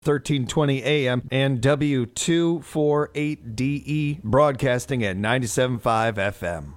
1320 AM and W248DE broadcasting at 97.5 FM.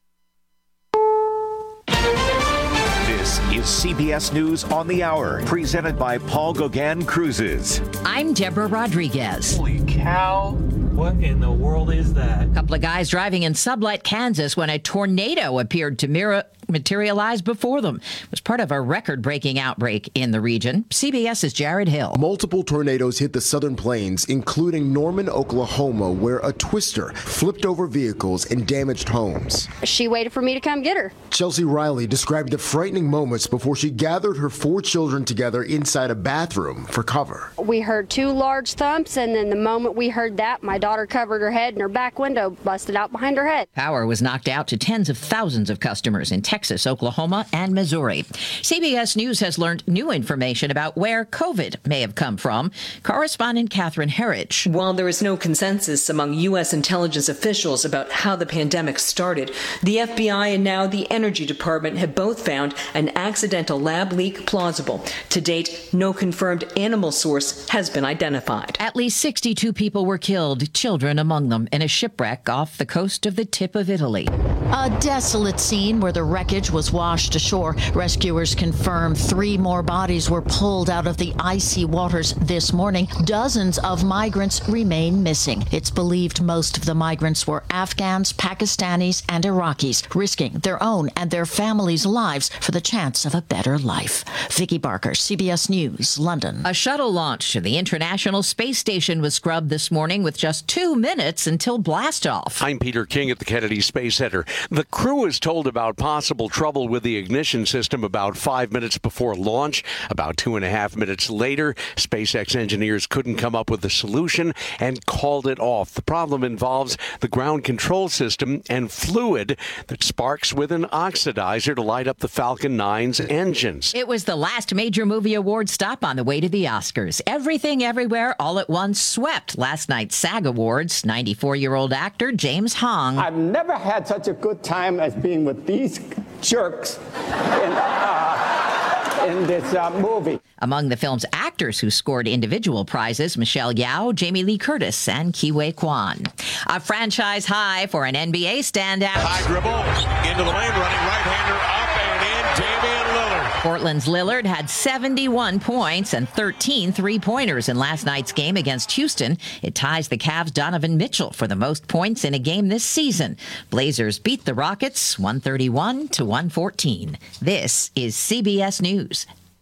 This is CBS News on the Hour, presented by Paul Gauguin Cruises. I'm Deborah Rodriguez. Holy cow. What in the world is that? A couple of guys driving in Sublette, Kansas when a tornado appeared to materialize before them. It was part of a record-breaking outbreak in the region. CBS's Jared Hill. Multiple tornadoes hit the southern plains, including Norman, Oklahoma, where a twister flipped over vehicles and damaged homes. She waited for me to come get her. Chelsea Riley described the frightening moments before she gathered her 4 children together inside a bathroom for cover. We heard 2 large thumps, and then the moment we heard that, my daughter covered her head and her back window busted out behind her head. Power was knocked out to tens of thousands of customers in Texas, Oklahoma, and Missouri. CBS News has learned new information about where COVID may have come from. Correspondent Catherine Herridge. While there is no consensus among U.S. intelligence officials about how the pandemic started, the FBI and now the Energy Department have both found an accidental lab leak plausible. To date, no confirmed animal source has been identified. At least 62 people were killed, children among them, in a shipwreck off the coast of the tip of Italy. A desolate scene where the wreckage was washed ashore. Rescuers confirm 3 more bodies were pulled out of the icy waters this morning. Dozens of migrants remain missing. It's believed most of the migrants were Afghans, Pakistanis, and Iraqis, risking their own and their families' lives for the chance of a better life. Vicki Barker, CBS News, London. A shuttle launch to the International Space Station was scrubbed this morning with just 2 minutes until blastoff. I'm Peter King at the Kennedy Space Center. The crew was told about possible trouble with the ignition system about 5 minutes before launch. About 2.5 minutes later, SpaceX engineers couldn't come up with a solution and called it off. The problem involves the ground control system and fluid that sparks with an oxidizer to light up the Falcon 9's engines. It was the last major movie award stop on the way to the Oscars. Everything Everywhere All at Once swept last night's SAG Awards. 94-year-old actor James Hong. I've never had such a good time as being with these jerks in this movie. Among the film's actors who scored individual prizes, Michelle Yeoh, Jamie Lee Curtis, and Ke-Huy Quan. A franchise high for an NBA standout. High dribble into the lane, running right-hander up and in, Damian Lillard. Portland's Lillard had 71 points and 13 three-pointers in last night's game against Houston. It ties the Cavs' Donovan Mitchell for the most points in a game this season. Blazers beat the Rockets 131-114. This is CBS News.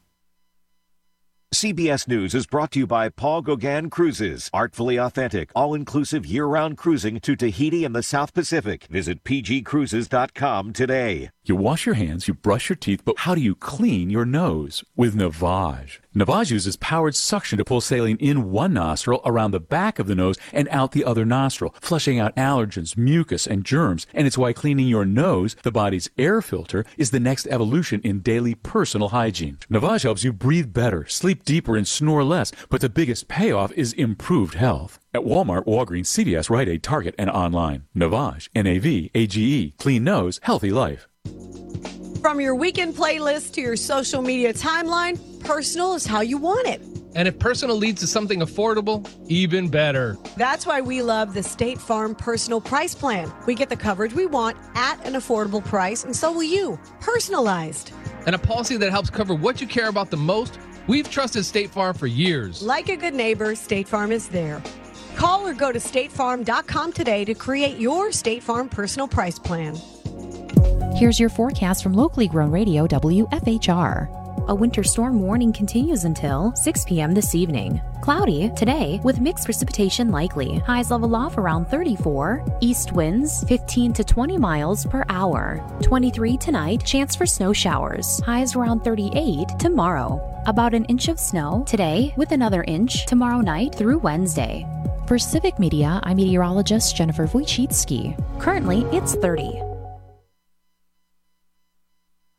CBS News is brought to you by Paul Gauguin Cruises. Artfully authentic, all-inclusive year-round cruising to Tahiti and the South Pacific. Visit pgcruises.com today. You wash your hands, you brush your teeth, but how do you clean your nose? With Navage. Navage uses powered suction to pull saline in one nostril, around the back of the nose, and out the other nostril, flushing out allergens, mucus, and germs. And it's why cleaning your nose, the body's air filter, is the next evolution in daily personal hygiene. Navage helps you breathe better, sleep deeper, and snore less, but the biggest payoff is improved health. At Walmart, Walgreens, CVS, Rite Aid, Target, and online. Navage, N-A-V-A-G-E. Clean nose, healthy life. From your weekend playlist to your social media timeline, personal is how you want it. And if personal leads to something affordable, even better. That's why we love the State Farm Personal Price Plan. We get the coverage we want at an affordable price, and so will you. Personalized. And a policy that helps cover what you care about the most. We've trusted State Farm for years. Like a good neighbor, State Farm is there. Call or go to statefarm.com today to create your State Farm Personal Price Plan. Here's your forecast from locally grown radio WFHR. A winter storm warning continues until 6 p.m. this evening. Cloudy today with mixed precipitation likely. Highs level off around 34. East winds 15 to 20 miles per hour. 23 tonight, chance for snow showers. Highs around 38 tomorrow. About an inch of snow today with another inch tomorrow night through Wednesday. For Civic Media, I'm meteorologist Jennifer Wojcicki. Currently, it's 30.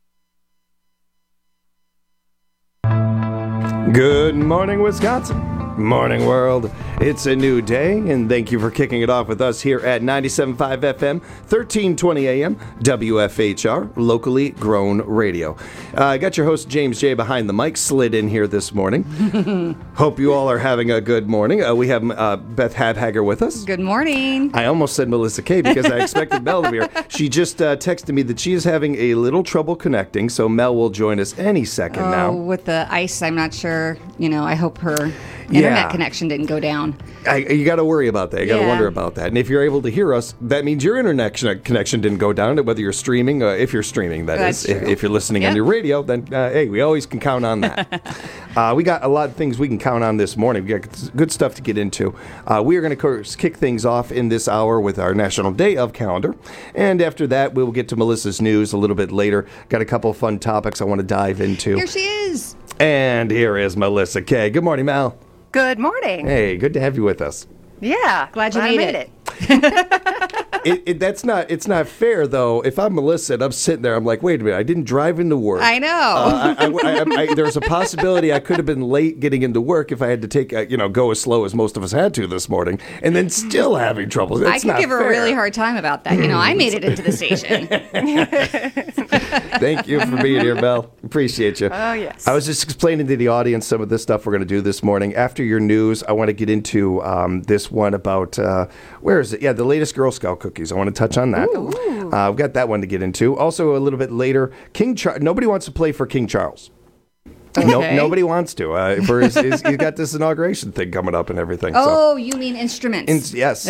Good morning, Wisconsin. Morning, world. It's a new day, and thank you for kicking it off with us here at 97.5 FM, 1320 AM, WFHR, locally grown radio. I got your host, James J., behind the mic, slid in here this morning. Hope you all are having a good morning. We have Beth Habhager with us. Good morning. I almost said Melissa K. because I expected Mel to be here. She just texted me that she is having a little trouble connecting, so Mel will join us any second now. With the ice, I'm not sure. I hope her internet connection didn't go down. You got to worry about that. You got to wonder about that. And if you're able to hear us, that means your internet connection didn't go down, whether you're streaming, if you're streaming, that's true. If you're listening on your radio, then, hey, we always can count on that. We got a lot of things we can count on this morning. We got good stuff to get into. We are going to kick things off in this hour with our National Day of calendar. And after that, we'll get to Melissa's news a little bit later. Got a couple of fun topics I want to dive into. Here she is. And here is Melissa K. Good morning, Mel. Good morning. Hey, good to have you with us. Yeah, glad you made it. It's not fair though. If I'm Melissa and I'm sitting there, I'm like, wait a minute, I didn't drive into work. I know. There's a possibility I could have been late getting into work if I had to take, go as slow as most of us had to this morning, and then still having trouble. That's I could give her a really hard time about that. I made it into the station. Thank you for being here, Mel. Appreciate you. Oh, yes. I was just explaining to the audience some of the stuff we're going to do this morning. After your news, I want to get into this one about, where is it? Yeah, the latest Girl Scout cookies. I want to touch on that. I've got that one to get into. Also, a little bit later, nobody wants to play for King Charles. Okay. Nobody wants to. For he's got this inauguration thing coming up and everything. Oh, you mean instruments? Yes.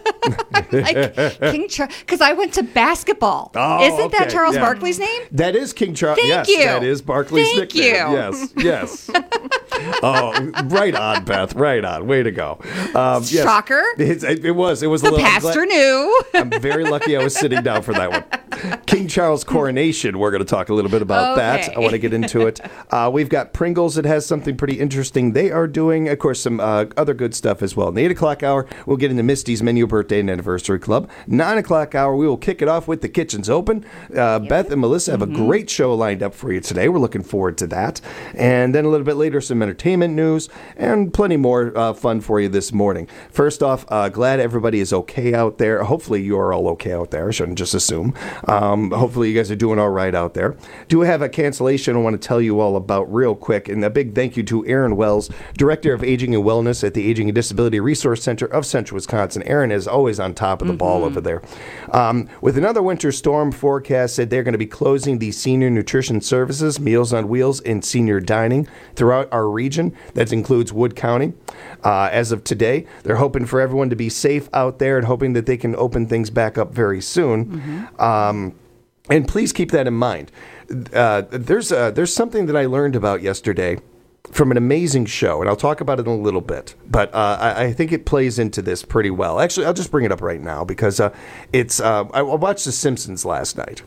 Like King Charles, because I went to basketball. Oh, Isn't that Charles Barkley's name? That is King Charles. Thank you. That is Barkley's Thank nickname. you. Yes. Oh, right on, Beth. Right on. Way to go. Yes. Shocker. It was. The pastor knew. I'm very lucky I was sitting down for that one. King Charles' coronation. We're going to talk a little bit about that. I want to get into it. We've got Pringles that has something pretty interesting they are doing. Of course, some other good stuff as well. In the 8 o'clock hour, we'll get into Misty's Menu Birthday and Anniversary Club. 9 o'clock hour, we will kick it off with The Kitchen's Open. Beth and Melissa have a great show lined up for you today. We're looking forward to that. And then a little bit later, some entertainment news and plenty more fun for you this morning. First off, glad everybody is okay out there. Hopefully you are all okay out there. I shouldn't just assume. Hopefully you guys are doing all right out there. Do have a cancellation I want to tell you all about real quick. And a big thank you to Aaron Wells, Director of Aging and Wellness at the Aging and Disability Resource Center of Central Wisconsin. Aaron is always on top of the ball over there. With another winter storm forecast, said they're going to be closing the senior nutrition services, Meals on Wheels, and senior dining throughout our region. That includes Wood County. As of today, they're hoping for everyone to be safe out there and hoping that they can open things back up very soon. And please keep that in mind. There's something that I learned about yesterday from an amazing show, and I'll talk about it in a little bit, but I think it plays into this pretty well. Actually, I'll just bring it up right now because I watched The Simpsons last night.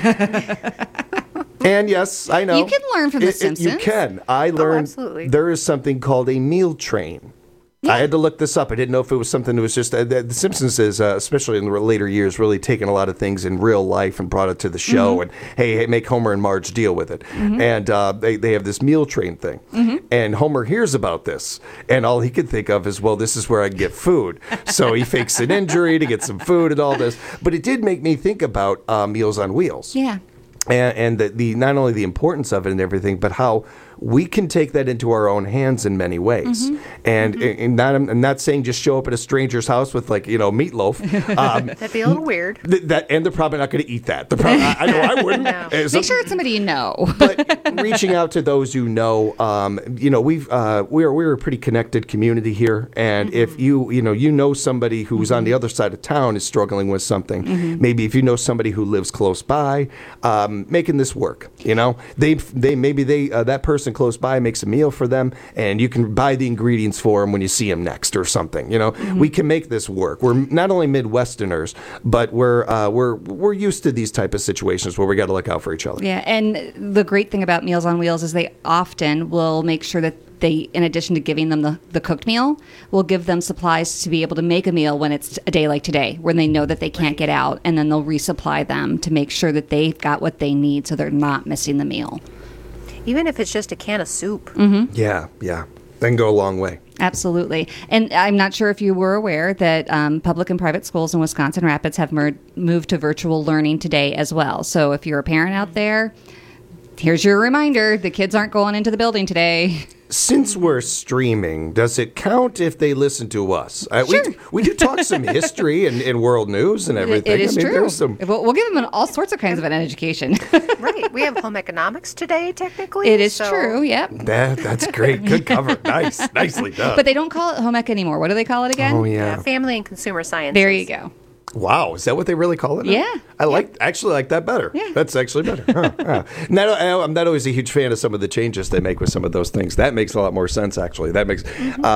And yes, I know. You can learn from The Simpsons. You can. I learned there is something called a meal train. Yeah. I had to look this up. I didn't know if it was something that was just... The Simpsons is, especially in the later years, really taken a lot of things in real life and brought it to the show. And, hey, make Homer and Marge deal with it. And they have this meal train thing. And Homer hears about this. And all he could think of is, well, this is where I can get food. So he fakes an injury to get some food and all this. But it did make me think about Meals on Wheels. Yeah. And the not only the importance of it and everything, but how we can take that into our own hands in many ways. And I'm not saying just show up at a stranger's house with meatloaf. That'd be a little weird. And they're probably not going to eat that. I know I wouldn't. No. Make sure it's somebody you know. But reaching out to those you know, we're a pretty connected community here. And if you know somebody who's on the other side of town is struggling with something, maybe if you know somebody who lives close by, making this work. That person close by makes a meal for them, and you can buy the ingredients for them when you see them next or something. We can make this work. We're not only Midwesterners, but we're used to these type of situations where we got to look out for each other. Yeah, and the great thing about Meals on Wheels is they often will make sure that they, in addition to giving them the cooked meal, will give them supplies to be able to make a meal when it's a day like today, when they know that they can't get out, and then they'll resupply them to make sure that they've got what they need so they're not missing the meal. Even if it's just a can of soup. Yeah. That can go a long way. Absolutely. And I'm not sure if you were aware that public and private schools in Wisconsin Rapids have moved to virtual learning today as well. So if you're a parent out there, here's your reminder. The kids aren't going into the building today. Since we're streaming, does it count if they listen to us? Sure. We do talk some history and world news and everything. It is true. There's We'll give them all sorts of kinds of an education. Right. We have home economics today, technically. It is true, yep. That's great. Good cover. Nicely done. But they don't call it home ec anymore. What do they call it again? Oh, yeah. Family and consumer science. There you go. Wow, is that what they really call it now? Yeah. I actually like that better. Yeah. That's actually better. Huh, yeah. Now, I'm not always a huge fan of some of the changes they make with some of those things. That makes a lot more sense, actually. That makes,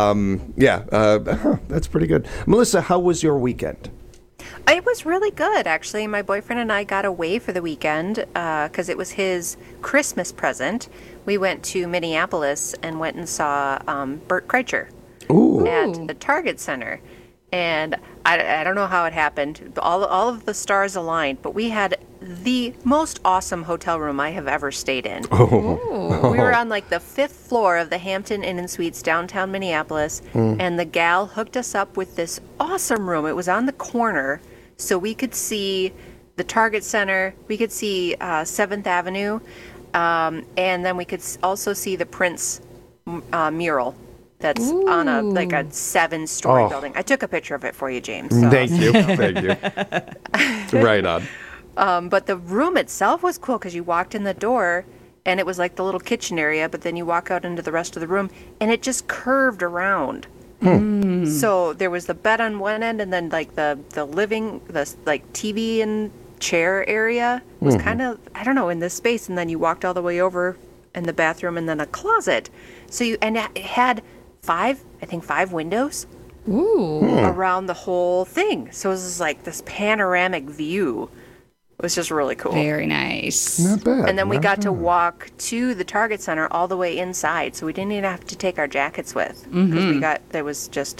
that's pretty good. Melissa, how was your weekend? It was really good, actually. My boyfriend and I got away for the weekend because it was his Christmas present. We went to Minneapolis and went and saw Bert Kreischer at the Target Center. And I don't know how it happened. All of the stars aligned, but we had the most awesome hotel room I have ever stayed in. We were on like the 5th floor of the Hampton Inn and Suites downtown Minneapolis, and the gal hooked us up with this awesome room. It was on the corner, so we could see the Target Center, we could see 7th Avenue, and then we could also see the Prince mural. That's on a 7-story building. I took a picture of it for you, James. So. Thank you. Right on. But the room itself was cool because you walked in the door and it was like the little kitchen area, but then you walk out into the rest of the room and it just curved around. So there was the bed on one end and then like the living, the like TV and chair area was kind of, I don't know, in this space. And then you walked all the way over in the bathroom and then a closet. And it had 5 windows around the whole thing. So it was like this panoramic view. It was just really cool. Very nice. Not bad. And then we got to walk to the Target Center all the way inside, so we didn't even have to take our jackets with. Because there was just,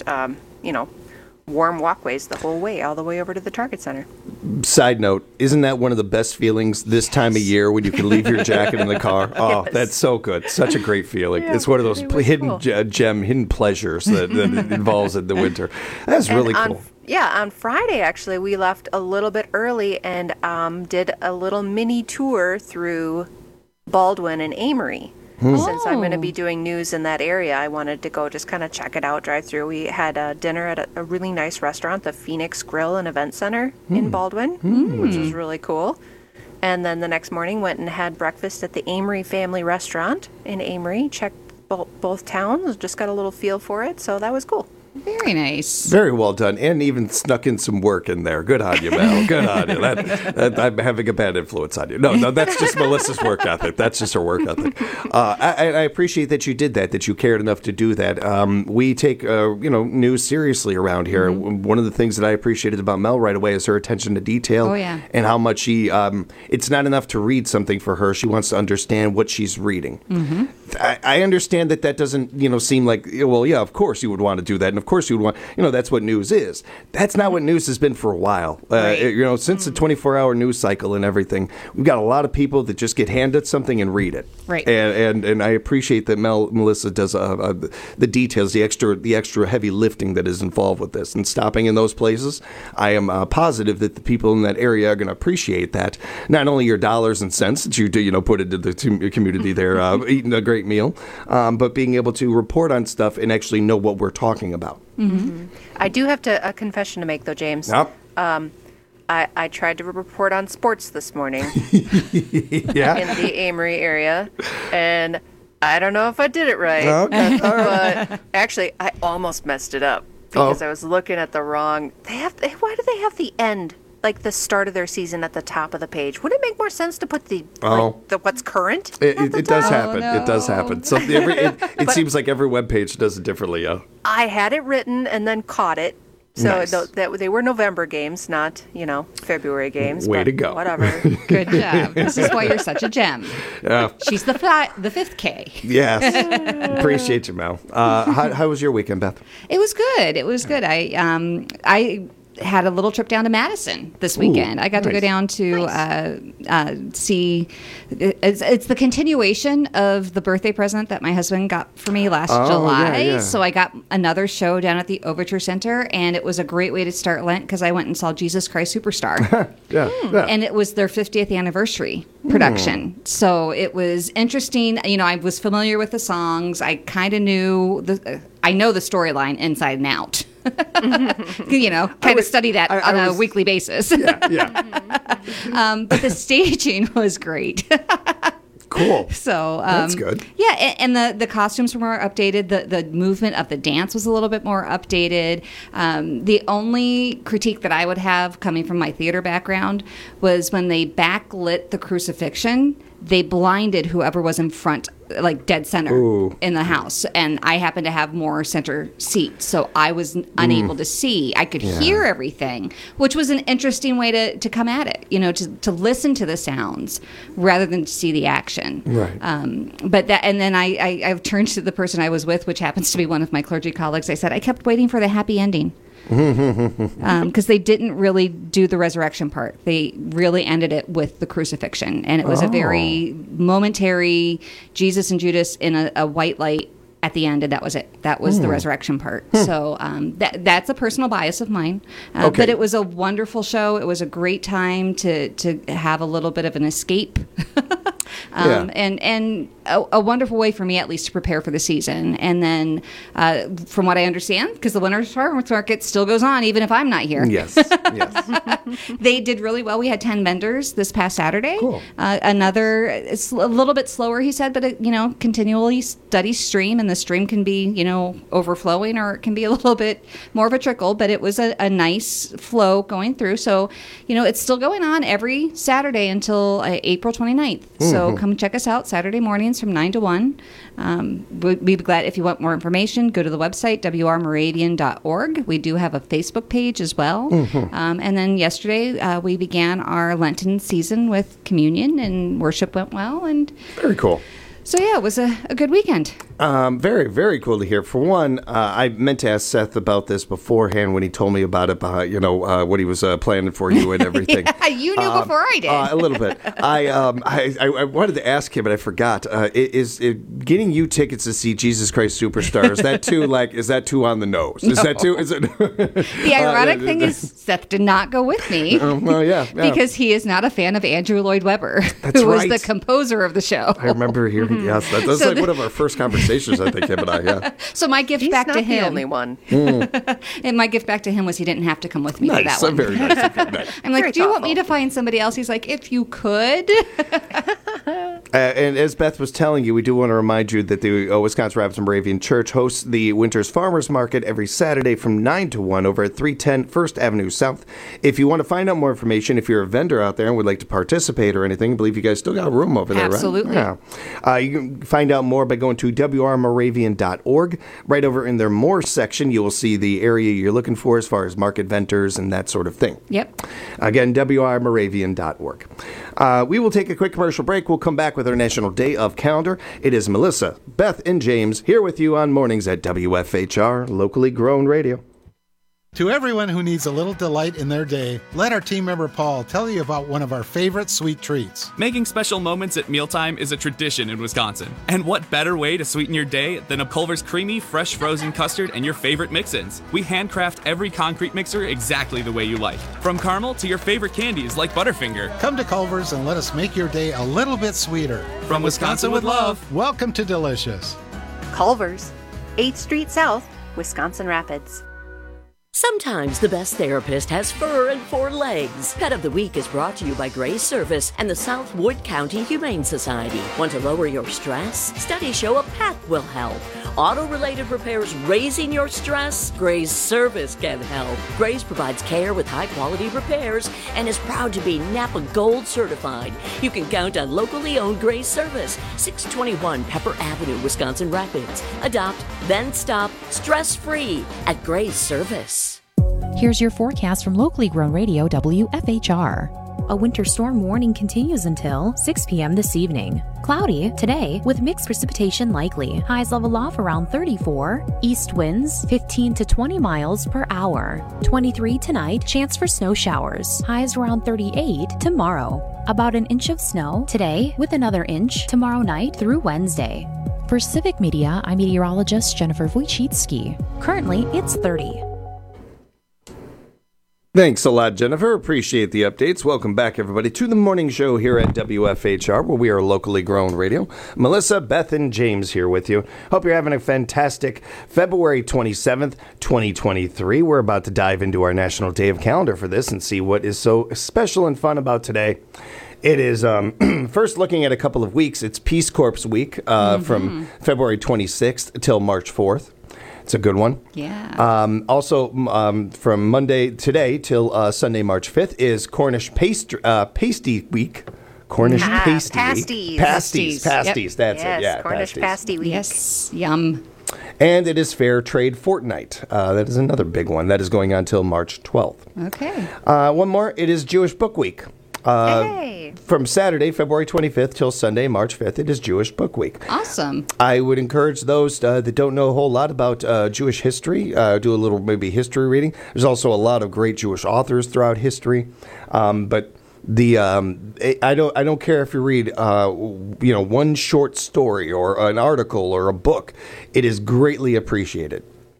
warm walkways the whole way, all the way over to the Target Center. Side note, isn't that one of the best feelings this time of year when you can leave your jacket in the car? Oh, that's so good. Such a great feeling. Yeah, it's one of those hidden hidden pleasures that it involves in the winter. That's really cool. On Friday, actually, we left a little bit early and did a little mini tour through Baldwin and Amory. Since I'm going to be doing news in that area, I wanted to go just kind of check it out, drive through. We had dinner at a really nice restaurant, the Phoenix Grill and Event Center in Baldwin, which was really cool. And then the next morning went and had breakfast at the Amory Family Restaurant in Amory, checked both towns, just got a little feel for it, so that was cool. Very nice. Very well done. And even snuck in some work in there. Good on you, Mel. Good on you. I'm having a bad influence on you. No, that's just Melissa's work ethic. That's just her work ethic. I appreciate that you did that you cared enough to do that. We take, news seriously around here. One of the things that I appreciated about Mel right away is her attention to detail. Oh, yeah. And how much she, it's not enough to read something for her. She wants to understand what she's reading. I understand that doesn't, seem like, well, yeah, of course you would want to do that. And of course you would want, that's what news is. That's not what news has been for a while. Right. Since the 24-hour news cycle and everything, we've got a lot of people that just get handed something and read it. Right. And I appreciate that Melissa does the details, the extra heavy lifting that is involved with this. And stopping in those places, I am positive that the people in that area are going to appreciate that. Not only your dollars and cents that you do, put into the community there, eating a great meal, but being able to report on stuff and actually know what we're talking about. I do have a confession to make, though, James. Yep. I tried to report on sports this morning yeah. in the Amory area, and I don't know if I did it right. Okay. All right. But actually, I almost messed it up because I was looking at the wrong. Why do they have the end, like the start of their season, at the top of the page? Would it make more sense to put the what's current? It does happen. No. It does happen. So it seems like every web page does it differently. I had it written and then caught it. So Nice. they were November games, not, February games. Way but to go. Whatever. Good job. This is why you're such a gem. Yeah. She's the 5th K. Yes. Appreciate you, Mel. How was your weekend, Beth? It was good. I had a little trip down to Madison this weekend. I got to go down to see. It's the continuation of the birthday present that my husband got for me last July. Yeah. So I got another show down at the Overture Center, and it was a great way to start Lent because I went and saw Jesus Christ Superstar. And it was their 50th anniversary production. So it was interesting. You know, I was familiar with the songs. I kind of knew I know the storyline inside and out. You know, kind of study that on a weekly basis. But the staging was great. Cool. So that's good. Yeah, and the costumes were more updated. The movement of the dance was a little bit more updated. The only critique that I would have coming from my theater background was when they backlit the crucifixion, they blinded whoever was in front, like dead center in the house. And I happened to have more center seats, so I was unable to see. I could hear everything, which was an interesting way to come at it, you know, to listen to the sounds rather than to see the action. Right. But that, and then I turned to the person I was with, which happens to be one of my clergy colleagues. I said, I kept waiting for the happy ending. Because they didn't really do the resurrection part. They really ended it with the crucifixion. And it was a very momentary Jesus and Judas in a white light at the end, and that was it. That was the resurrection part. So that's a personal bias of mine. But it was a wonderful show. It was a great time to have a little bit of an escape. And a wonderful way for me, at least, to prepare for the season. And then, from what I understand, because the Winter's Farmers Market still goes on, even if I'm not here. Yes. They did really well. We had 10 vendors this past Saturday. Cool. Another, it's a little bit slower, he said, but, continually steady stream, and the stream can be, overflowing, or it can be a little bit more of a trickle, but it was a nice flow going through. So, it's still going on every Saturday until April 29th. So come check us out Saturday mornings from 9 to 1. We'd be glad if you want more information. Go to the website, wrmoravian.org. We do have a Facebook page as well. And then yesterday we began our Lenten season with communion, and worship went well. And very cool. So, yeah, it was a good weekend. Very, very cool to hear. For one, I meant to ask Seth about this beforehand when he told me about it, what he was planning for you and everything. Yeah, you knew before I did. A little bit. I wanted to ask him, but I forgot. Is getting you tickets to see Jesus Christ Superstar, is that too on the nose? Is that too? Is it? The ironic thing is Seth did not go with me. Yeah. Because he is not a fan of Andrew Lloyd Webber, who was the composer of the show. I remember hearing, yes, that's like one of our first conversations, I think, him and I, yeah. So my gift back to him. He's not the only one. And my gift back to him was he didn't have to come with me for that one. Very nice. I'm like, do you want me to find somebody else? He's like, if you could. And as Beth was telling you, we do want to remind you that the Wisconsin Rapids Moravian Church hosts the Winter's Farmers Market every Saturday from 9 to 1 over at 310 1st Avenue South. If you want to find out more information, if you're a vendor out there and would like to participate or anything, I believe you guys still got a room over there, Absolutely. right? Yeah. You can find out more by going to wrmoravian.org. Right over in their More section, you will see the area you're looking for as far as market vendors and that sort of thing. Yep. Again, wrmoravian.org. We will take a quick commercial break. We'll come back with our National Day of Calendar. It is Melissa, Beth, and James here with you on Mornings at WFHR, locally grown radio. To everyone who needs a little delight in their day, let our team member Paul tell you about one of our favorite sweet treats. Making special moments at mealtime is a tradition in Wisconsin. And what better way to sweeten your day than a Culver's creamy, fresh frozen custard and your favorite mix-ins? We handcraft every concrete mixer exactly the way you like. From caramel to your favorite candies like Butterfinger. Come to Culver's and let us make your day a little bit sweeter. From Wisconsin with love. Welcome to Delicious. Culver's, 8th Street South, Wisconsin Rapids. Sometimes the best therapist has fur and 4 legs. Pet of the Week is brought to you by Gray's Service and the South Wood County Humane Society. Want to lower your stress? Studies show a pet will help. Auto-related repairs raising your stress? Gray's Service can help. Gray's provides care with high-quality repairs and is proud to be Napa Gold certified. You can count on locally owned Gray's Service, 621 Pepper Avenue, Wisconsin Rapids. Adopt, then stop, stress-free at Gray's Service. Here's your forecast from locally grown radio WFHR. A winter storm warning continues until 6 p.m. this evening. Cloudy today with mixed precipitation likely. Highs level off around 34. East winds 15 to 20 miles per hour. 23 tonight, chance for snow showers. Highs around 38 tomorrow. About an inch of snow today with another inch tomorrow night through Wednesday. For Civic Media, I'm meteorologist Jennifer Wojcicki. Currently, it's 30. Thanks a lot, Jennifer. Appreciate the updates. Welcome back, everybody, to the morning show here at WFHR, where we are locally grown radio. Melissa, Beth, and James here with you. Hope you're having a fantastic February 27th, 2023. We're about to dive into our National Day of Calendar for this and see what is so special and fun about today. It is, first looking at a couple of weeks, it's Peace Corps Week from February 26th till March 4th. It's a good one. Yeah. Also, from Monday today till Sunday, March 5th, is Cornish Pasty Week. Cornish Pasty Week. Pasties. Yep. That's it. Yeah, Cornish Pasty Week. Yes. Yum. And it is Fair Trade Fortnight. That is another big one. That is going on till March 12th. Okay. One more. It is Jewish Book Week. From Saturday, February 25th till Sunday, March 5th, it is Jewish Book Week. Awesome. I would encourage those that don't know a whole lot about Jewish history, do a little maybe history reading. There's also a lot of great Jewish authors throughout history, but I don't care if you read one short story or an article or a book. It is greatly appreciated.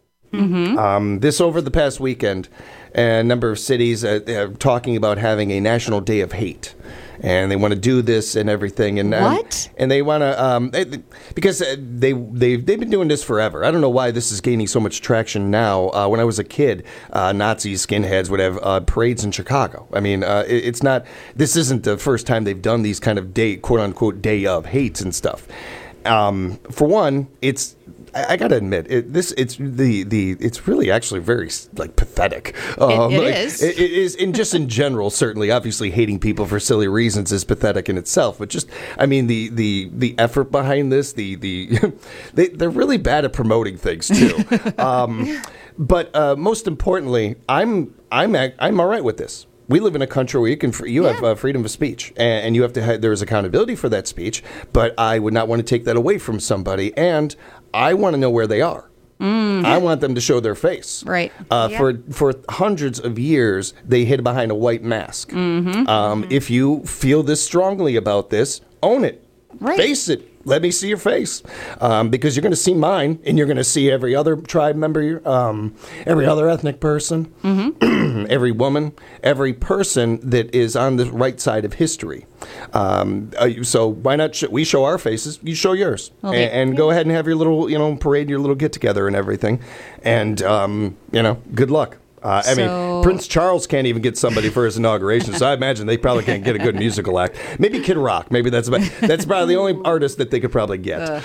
This over the past weekend, a number of cities are talking about having a National Day of Hate, and they want to do this and everything. And what? And they want to because they've been doing this forever. I don't know why this is gaining so much traction now. When I was a kid, Nazis, skinheads would have parades in Chicago. I mean, it's not. This isn't the first time they've done these kind of quote unquote day of hates and stuff. For one, it's. I gotta admit, it's really actually very pathetic. It is. It is, and just in general, certainly, obviously, hating people for silly reasons is pathetic in itself. But just, I mean, the effort behind this, they're really bad at promoting things too. But most importantly, I'm all right with this. We live in a country where you have freedom of speech, and you have to there is accountability for that speech. But I would not want to take that away from somebody, and I want to know where they are. I want them to show their face. Right. For hundreds of years, they hid behind a white mask. If you feel this strongly about this, own it. Right. Face it. Let me see your face, because you're going to see mine, and you're going to see every other tribe member, every other ethnic person, every woman, every person that is on the right side of history. So why not we show our faces, you show yours, and go ahead and have your little, parade, your little get-together and everything, and, good luck. I mean, Prince Charles can't even get somebody for his inauguration, so I imagine they probably can't get a good musical act. Maybe Kid Rock. Maybe that's probably the only artist that they could probably get.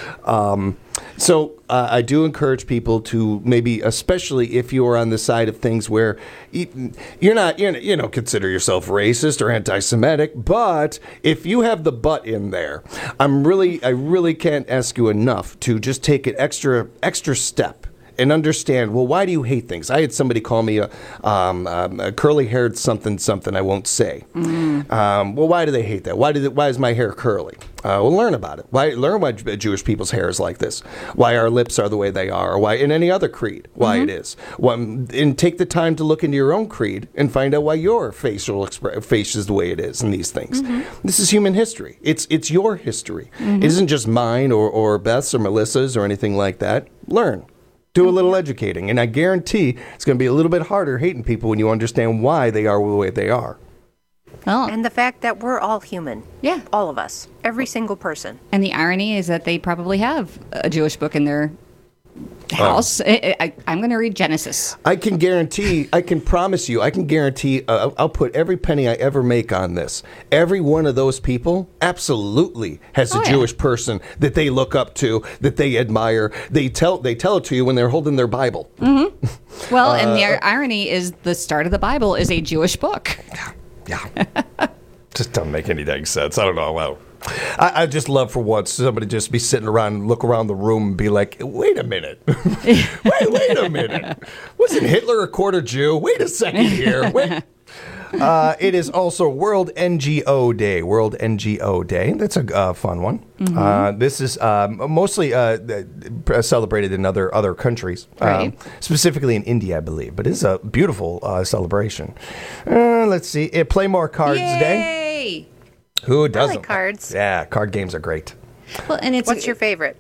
So I do encourage people to maybe, especially if you are on the side of things where you're not, consider yourself racist or anti-Semitic, but if you have the but in there, I really can't ask you enough to just take an extra step. And understand, well, why do you hate things? I had somebody call me a curly-haired something I won't say. Well, why do they hate that? Why is my hair curly? Well, learn about it. Learn why Jewish people's hair is like this. Why our lips are the way they are. Or why in any other creed, why it is. And take the time to look into your own creed and find out why your face is the way it is in these things. This is human history. It's your history. It isn't just mine or Beth's or Melissa's or anything like that. Learn. Do a little educating, and I guarantee it's going to be a little bit harder hating people when you understand why they are the way they are. Oh. And the fact that we're all human. Yeah. All of us. Every single person. And the irony is that they probably have a Jewish book in their house. I'm going to read Genesis. I can promise you, I'll put every penny I ever make on this. Every one of those people absolutely has a Jewish person that they look up to, that they admire. They tell it to you when they're holding their Bible. Well, and the irony is the start of the Bible is a Jewish book. Yeah. Just doesn't make any dang sense. I don't know. Well, I just love for once somebody just be sitting around and look around the room and be like, wait a minute. wait a minute. Wasn't Hitler a quarter Jew? Wait a second here. Wait. It is also World NGO Day. World NGO Day. That's a fun one. This is mostly celebrated in other countries, Right. specifically in India, I believe. But it's a beautiful celebration. Let's see. Play More Cards Day. Yay! Who doesn't? like cards. Yeah, card games are great. Well, and What's your favorite?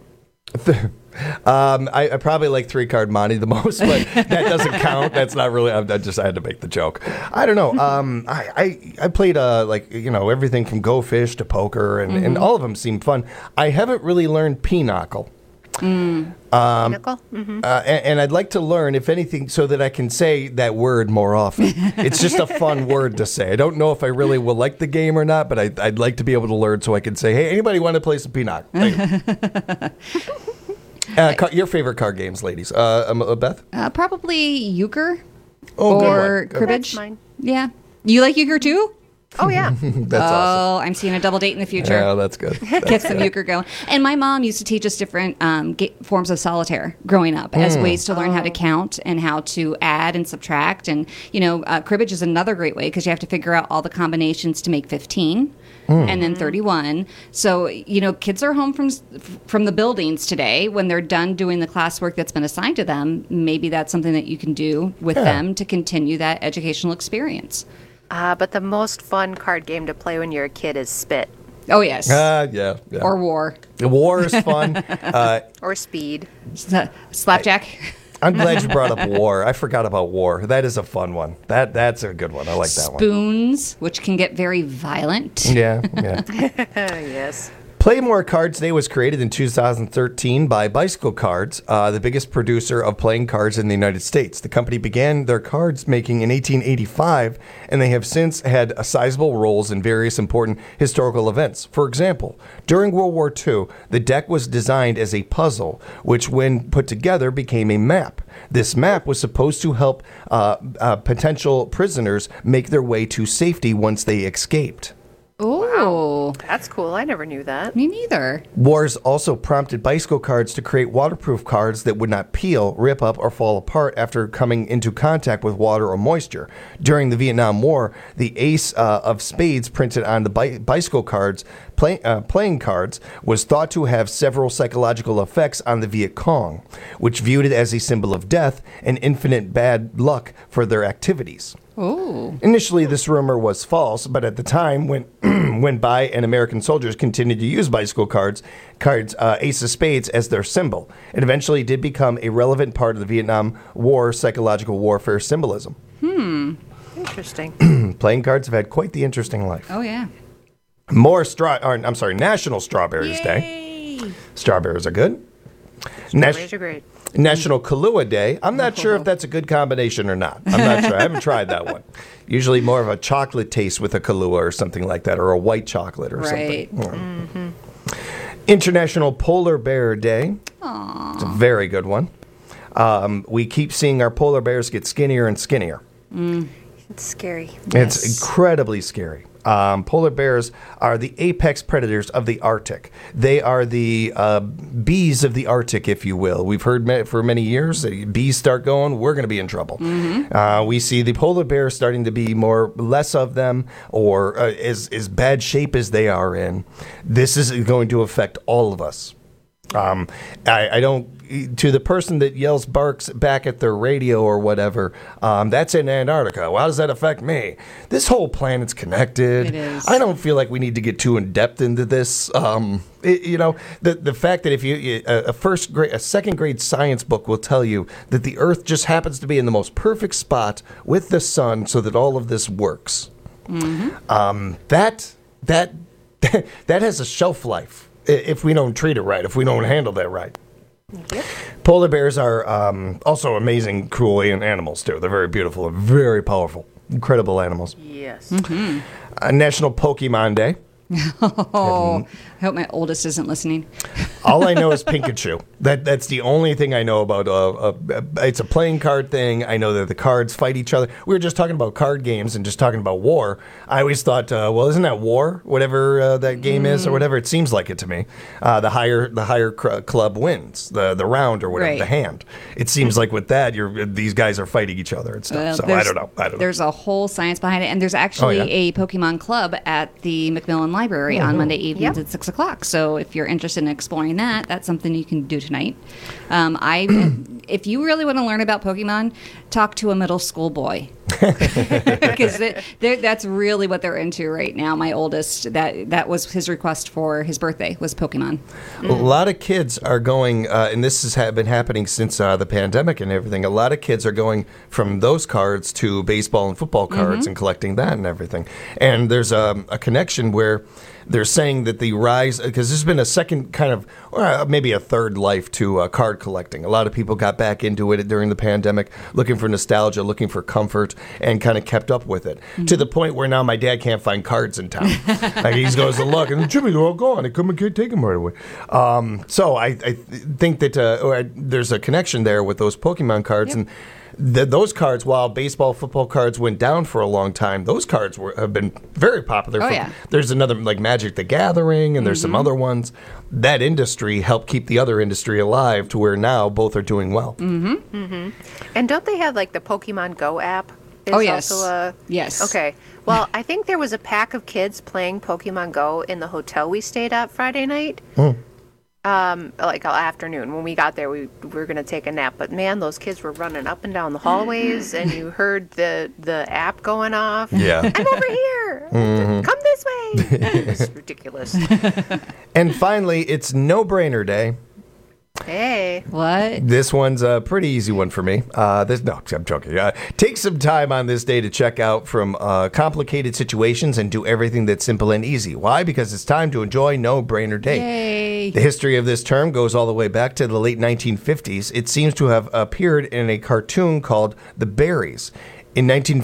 I probably like 3-card Monte the most, but that doesn't count. That's not really. I had to make the joke. I don't know. I played everything from Go Fish to poker, and all of them seem fun. I haven't really learned Pinochle. Pinochle? And I'd like to learn, if anything, so that I can say that word more often. It's just a fun word to say. I don't know if I really will like the game or not, but I'd like to be able to learn so I can say, hey, anybody want to play some Pinochle? Your favorite card games, ladies. Beth? Probably euchre or cribbage. That's mine. Yeah. You like euchre too? Oh, yeah. That's awesome. I'm seeing a double date in the future. Yeah, that's good. Get some euchre going. And my mom used to teach us different forms of solitaire growing up as ways to learn how to count and how to add and subtract. And, cribbage is another great way because you have to figure out all the combinations to make 15 and then 31. So, kids are home from the buildings today. When they're done doing the classwork that's been assigned to them, maybe that's something that you can do with them to continue that educational experience. But the most fun card game to play when you're a kid is Spit. Oh, yes. Yeah. Or War. War is fun. Or Speed. Slapjack. I'm glad you brought up War. I forgot about War. That is a fun one. That's a good one. I like that one. Spoons, which can get very violent. Yeah. Yes. Play More Cards Day was created in 2013 by Bicycle Cards, the biggest producer of playing cards in the United States. The company began their cards making in 1885, and they have since had sizable roles in various important historical events. For example, during World War II, the deck was designed as a puzzle, which when put together became a map. This map was supposed to help potential prisoners make their way to safety once they escaped. Oh, that's cool. I never knew that. Me neither. Wars also prompted Bicycle Cards to create waterproof cards that would not peel, rip up, or fall apart after coming into contact with water or moisture. During the Vietnam War, the ace of spades printed on the Bicycle Cards playing cards was thought to have several psychological effects on the Viet Cong, which viewed it as a symbol of death and infinite bad luck for their activities. Oh. Initially, this rumor was false, but at the time went by and American soldiers continued to use Bicycle Cards, Ace of Spades, as their symbol. It eventually did become a relevant part of the Vietnam War psychological warfare symbolism. Interesting. Playing cards have had quite the interesting life. Oh, yeah. National Strawberries Day. Strawberries are good. Strawberries are great. National Kahlua Day. I'm not sure if that's a good combination or not. I'm not sure. I haven't tried that one. Usually more of a chocolate taste with a Kahlua or something like that, or a white chocolate or something. International Polar Bear Day. Aww. It's a very good one. We keep seeing our polar bears get skinnier and skinnier. It's scary. It's incredibly scary. Polar bears are the apex predators of the Arctic. They are the bees of the Arctic, if you will. We've heard for many years that bees start going, we're going to be in trouble. We see the polar bears starting to be less of them, or as bad shape as they are in. This is going to affect all of us. I don't. To the person that barks back at their radio or whatever, that's in Antarctica. Well, how does that affect me? This whole planet's connected. It is. I don't feel like we need to get too in depth into this. The fact that if you a second grade science book will tell you that the Earth just happens to be in the most perfect spot with the sun, so that all of this works. That has a shelf life if we don't treat it right. If we don't handle that right. Yep. Polar bears are also amazing, cruel animals, too. They're very beautiful and very powerful. Incredible animals. Yes. National Pokemon Day. Oh, I hope my oldest isn't listening. All I know is Pikachu. That's the only thing I know about. It's a playing card thing. I know that the cards fight each other. We were just talking about card games and just talking about war. I always thought, well, isn't that war? Whatever that game is or whatever. It seems like it to me. The higher club wins the round or whatever, Right. the hand. It seems like with that, these guys are fighting each other and stuff. Well, So I don't know. There's a whole science behind it, and there's actually Oh, yeah? a Pokemon club at the Macmillan Library on Monday evenings at 6 o'clock. So if you're interested in exploring that, that's something you can do tonight. If you really want to learn about Pokemon, talk to a middle school boy. Because that's really what they're into right now. My oldest, that was his request for his birthday, was Pokemon. A lot of kids are going, and this has been happening since the pandemic and everything. A lot of kids are going from those cards to baseball and football cards and collecting that and everything. And there's a connection where they're saying that the rise, because there's been a second kind of, or maybe a third life to card collecting. A lot of people got back into it during the pandemic, looking for nostalgia, looking for comfort, and kind of kept up with it to the point where now my dad can't find cards in town. Like he goes to look, and Jimmy, they're all gone. I come and can't take them right away. So I think that there's a connection there with those Pokemon cards and. Those cards, while baseball, football cards went down for a long time, those cards have been very popular. There's another like Magic the Gathering, and there's some other ones. That industry helped keep the other industry alive to where now both are doing well. And don't they have like the Pokemon Go app? Yes. Yes. Okay. Well, I think there was a pack of kids playing Pokemon Go in the hotel we stayed at Friday night. Like afternoon. When we got there, we were going to take a nap. But man, those kids were running up and down the hallways, and you heard the app going off. Yeah. I'm over here. Come this way. It's ridiculous. And finally, it's No-Brainer Day. Hey. What? This one's a pretty easy one for me. No, I'm joking. Take some time on this day to check out from complicated situations and do everything that's simple and easy. Why? Because it's time to enjoy No-Brainer Day. Yay. The history of this term goes all the way back to the late 1950s. It seems to have appeared in a cartoon called The Berries. In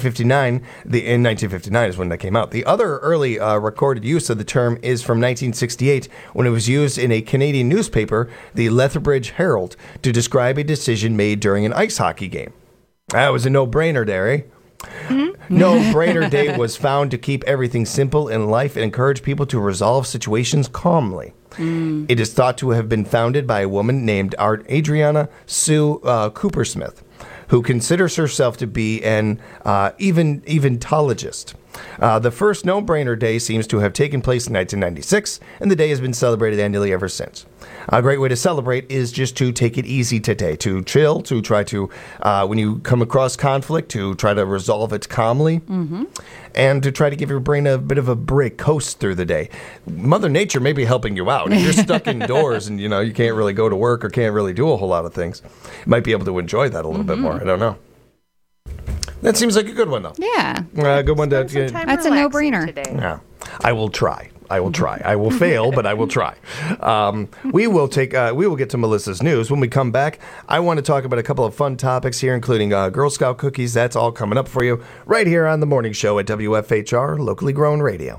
1959 is when that came out. The other early recorded use of the term is from 1968 when it was used in a Canadian newspaper, the Lethbridge Herald, to describe a decision made during an ice hockey game. That was a no-brainer there, eh? No-Brainer Day was found to keep everything simple in life and encourage people to resolve situations calmly. It is thought to have been founded by a woman named Adriana Sue Coopersmith, who considers herself to be an eventologist. The first No-Brainer Day seems to have taken place in 1996, and the day has been celebrated annually ever since. A great way to celebrate is just to take it easy today, to chill, to try to, when you come across conflict, to try to resolve it calmly, and to try to give your brain a bit of a break, coast through the day. Mother Nature may be helping you out. If you're stuck indoors and, you can't really go to work or can't really do a whole lot of things, you might be able to enjoy that a little bit more. I don't know. That seems like a good one, though. Yeah. Good one. That's a no-brainer. Yeah. I will try. I will fail, but I will try. We will get to Melissa's news. When we come back, I want to talk about a couple of fun topics here, including Girl Scout cookies. That's all coming up for you right here on the morning show at WFHR, locally grown radio.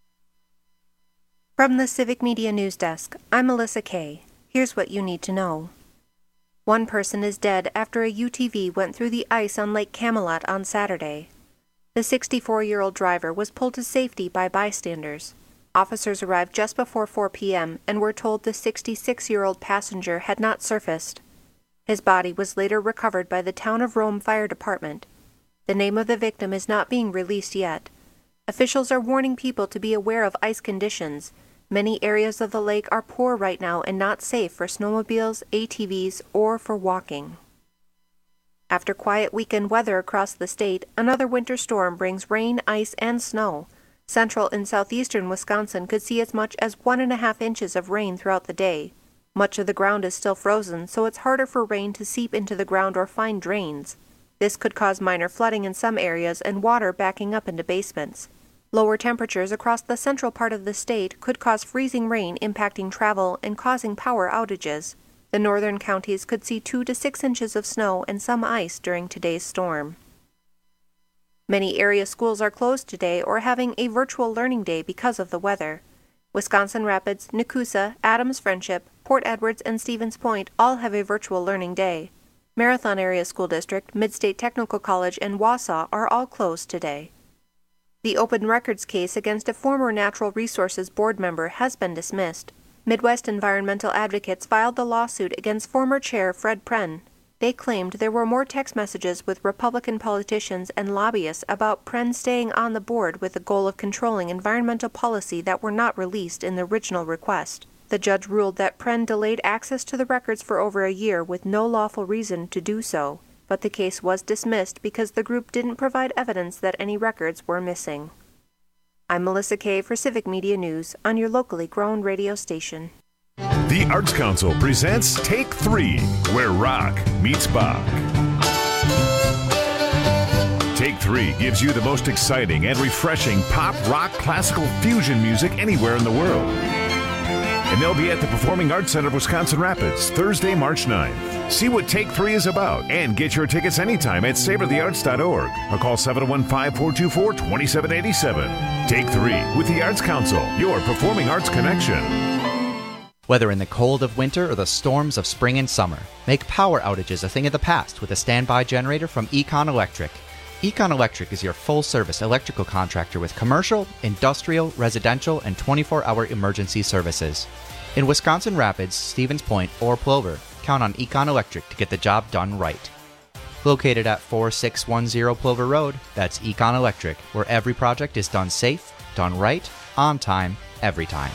From the Civic Media News Desk, I'm Melissa Kay. Here's what you need to know. One person is dead after a UTV went through the ice on Lake Camelot on Saturday. The 64-year-old driver was pulled to safety by bystanders. Officers arrived just before 4 p.m. and were told the 66-year-old passenger had not surfaced. His body was later recovered by the Town of Rome Fire Department. The name of the victim is not being released yet. Officials are warning people to be aware of ice conditions. Many areas of the lake are poor right now and not safe for snowmobiles, ATVs, or for walking. After quiet weekend weather across the state, another winter storm brings rain, ice, and snow. Central and southeastern Wisconsin could see as much as 1.5 inches of rain throughout the day. Much of the ground is still frozen, so it's harder for rain to seep into the ground or find drains. This could cause minor flooding in some areas and water backing up into basements. Lower temperatures across the central part of the state could cause freezing rain impacting travel and causing power outages. The northern counties could see 2 to 6 inches of snow and some ice during today's storm. Many area schools are closed today or having a virtual learning day because of the weather. Wisconsin Rapids, Nakusa, Adams Friendship, Port Edwards, and Stevens Point all have a virtual learning day. Marathon Area School District, Midstate Technical College, and Wausau are all closed today. The open records case against a former Natural Resources Board member has been dismissed. Midwest environmental advocates filed the lawsuit against former Chair Fred Pren. They claimed there were more text messages with Republican politicians and lobbyists about Pren staying on the board with the goal of controlling environmental policy that were not released in the original request. The judge ruled that Pren delayed access to the records for over a year with no lawful reason to do so, but the case was dismissed because the group didn't provide evidence that any records were missing. I'm Melissa Kay for Civic Media News on your locally grown radio station. The Arts Council presents Take 3, where rock meets Bach. Take 3 gives you the most exciting and refreshing pop, rock, classical, fusion music anywhere in the world. And they'll be at the Performing Arts Center of Wisconsin Rapids, Thursday, March 9th. See what Take 3 is about and get your tickets anytime at savorthearts.org or call 715-424-2787. Take 3 with the Arts Council, your performing arts connection. Whether in the cold of winter or the storms of spring and summer, make power outages a thing of the past with a standby generator from Econ Electric. Econ Electric is your full-service electrical contractor with commercial, industrial, residential, and 24-hour emergency services. In Wisconsin Rapids, Stevens Point, or Plover, count on Econ Electric to get the job done right. Located at 4610 Plover Road, that's Econ Electric, where every project is done safe, done right, on time, every time.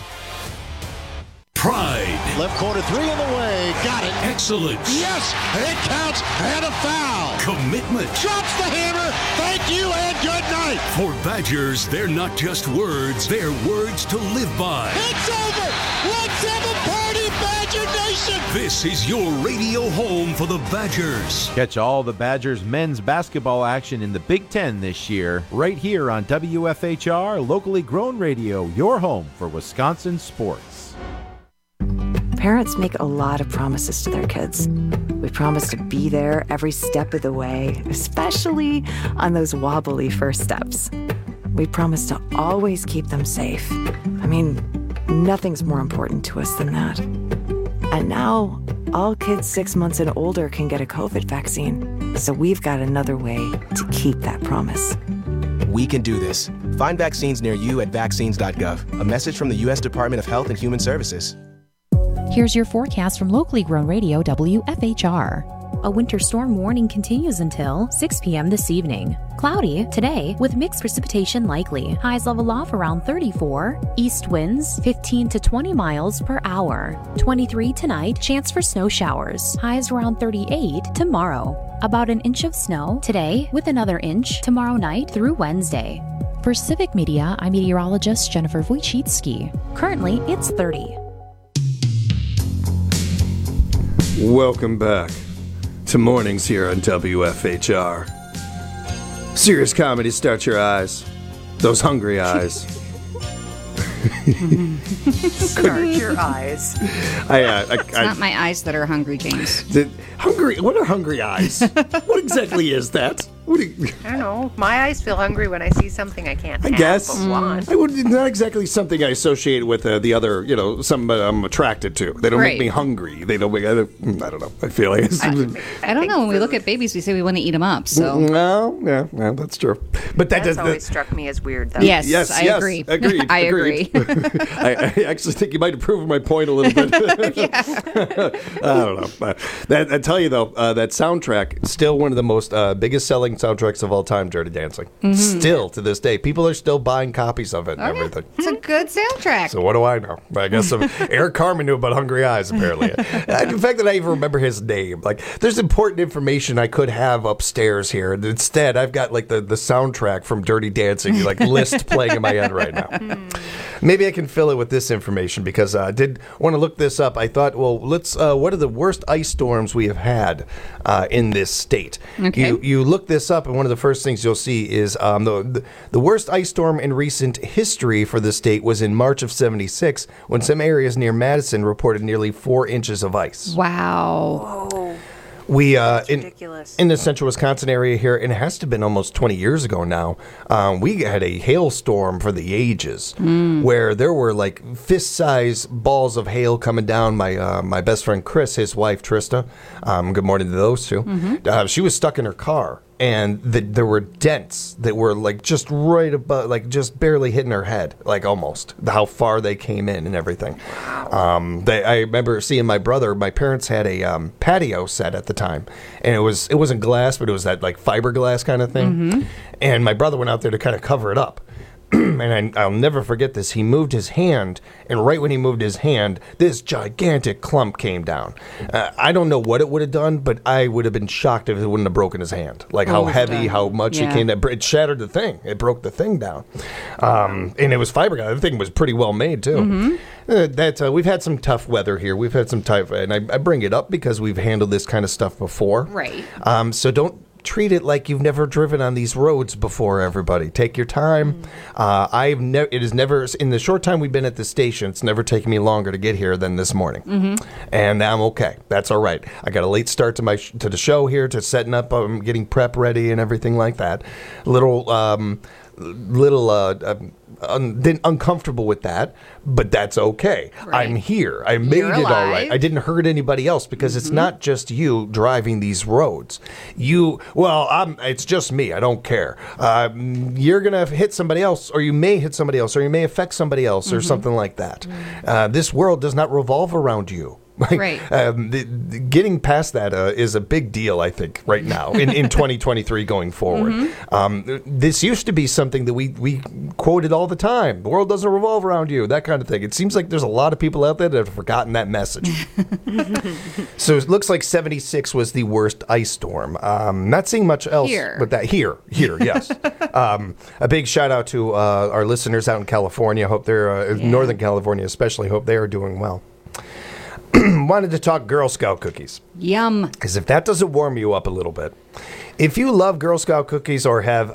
Pride. Left corner, 3 in the way. Got it. Excellence. Yes, it counts, and a foul. Commitment. Drops the hammer. Thank you and good night. For Badgers, they're not just words, they're words to live by. It's over. Let's have a party, Badger Nation. This is your radio home for the Badgers. Catch all the Badgers men's basketball action in the Big Ten this year, right here on WFHR, locally grown radio, your home for Wisconsin sports. Parents make a lot of promises to their kids. We promise to be there every step of the way, especially on those wobbly first steps. We promise to always keep them safe. I mean, nothing's more important to us than that. And now, all kids 6 months and older can get a COVID vaccine. So we've got another way to keep that promise. We can do this. Find vaccines near you at vaccines.gov. A message from the U.S. Department of Health and Human Services. Here's your forecast from locally grown radio WFHR. A winter storm warning continues until 6 p.m. this evening. Cloudy today with mixed precipitation likely. Highs level off around 34. East winds 15 to 20 miles per hour. 23 tonight, chance for snow showers. Highs around 38 tomorrow. About an inch of snow today with another inch tomorrow night through Wednesday. For Civic Media, I'm meteorologist Jennifer Wojcicki. Currently, it's 30. Welcome back to mornings here on WFHR. Serious comedy starts your eyes. Those hungry eyes. Start your eyes. It's not my eyes that are hungry, James. Hungry? What are hungry eyes? What exactly is that? I don't know. My eyes feel hungry when I see something I can't have guess. but want. Not exactly something I associate with the other, some I'm attracted to. They don't make me hungry. They don't make, I don't know. I feel like I don't know. When we look at babies, we say we want to eat them up. So no, yeah, that's true. But that's always struck me as weird, though. Yes, I agree. Agreed. I agree. I actually think you might have proven my point a little bit. I don't know. I tell you though, that soundtrack still one of the most biggest selling soundtracks of all time, Dirty Dancing. Mm-hmm. Still to this day, people are still buying copies of it and everything. It's a good soundtrack. So what do I know? I guess Eric Carmen knew about Hungry Eyes, apparently. The fact that I even remember his name, there's important information I could have upstairs here, and instead I've got the soundtrack from Dirty Dancing list playing in my head right now. Maybe I can fill it with this information because I did want to look this up. I thought, well, let's. What are the worst ice storms we have had in this state? Okay. You look this up, and one of the first things you'll see is the worst ice storm in recent history for the state was in March of '76, when some areas near Madison reported nearly 4 inches of ice. Wow. Whoa. We ridiculous. in the central Wisconsin area here, and it has to have been almost 20 years ago now. We had a hailstorm for the ages, where there were like fist-sized balls of hail coming down. My best friend Chris, his wife Trista. Good morning to those two. She was stuck in her car. And there were dents that were like just right above, like just barely hitting her head, like almost how far they came in and everything. I remember seeing my parents had a patio set at the time, and it wasn't glass, but it was that like fiberglass kind of thing. And my brother went out there to kind of cover it up. And I'll never forget this. He moved his hand, and right when he moved his hand, this gigantic clump came down. I don't know what it would have done, but I would have been shocked if it wouldn't have broken his hand. Like how heavy, how much it came down. It shattered the thing. It broke the thing down. And it was fiberglass. The thing was pretty well made, too. We've had some tough weather here. We've had some tough, and I bring it up because we've handled this kind of stuff before. Right. So don't treat it like you've never driven on these roads before, everybody. Take your time. It has never, in the short time we've been at the station, it's never taken me longer to get here than this morning. And I'm okay. That's all right. I got a late start to the show here, to setting up, getting prep ready and everything like that. Uncomfortable with that, but that's okay. Right. I'm here. I made it all right. I didn't hurt anybody else because it's not just you driving these roads. It's just me. I don't care. You're going to hit somebody else, or you may hit somebody else, or you may affect somebody else, or something like that. This world does not revolve around you. Right. Getting past that is a big deal, I think, right now in 2023 going forward. This used to be something that we quoted all the time. The world doesn't revolve around you, that kind of thing. It seems like there's a lot of people out there that have forgotten that message. So it looks like 76 was the worst ice storm. Not seeing much else but that. Here, yes. A big shout out to our listeners out in California. Hope they're, Northern California especially, hope they are doing well. Wanted to talk Girl Scout cookies. Yum. Because if that doesn't warm you up a little bit, if you love Girl Scout cookies or have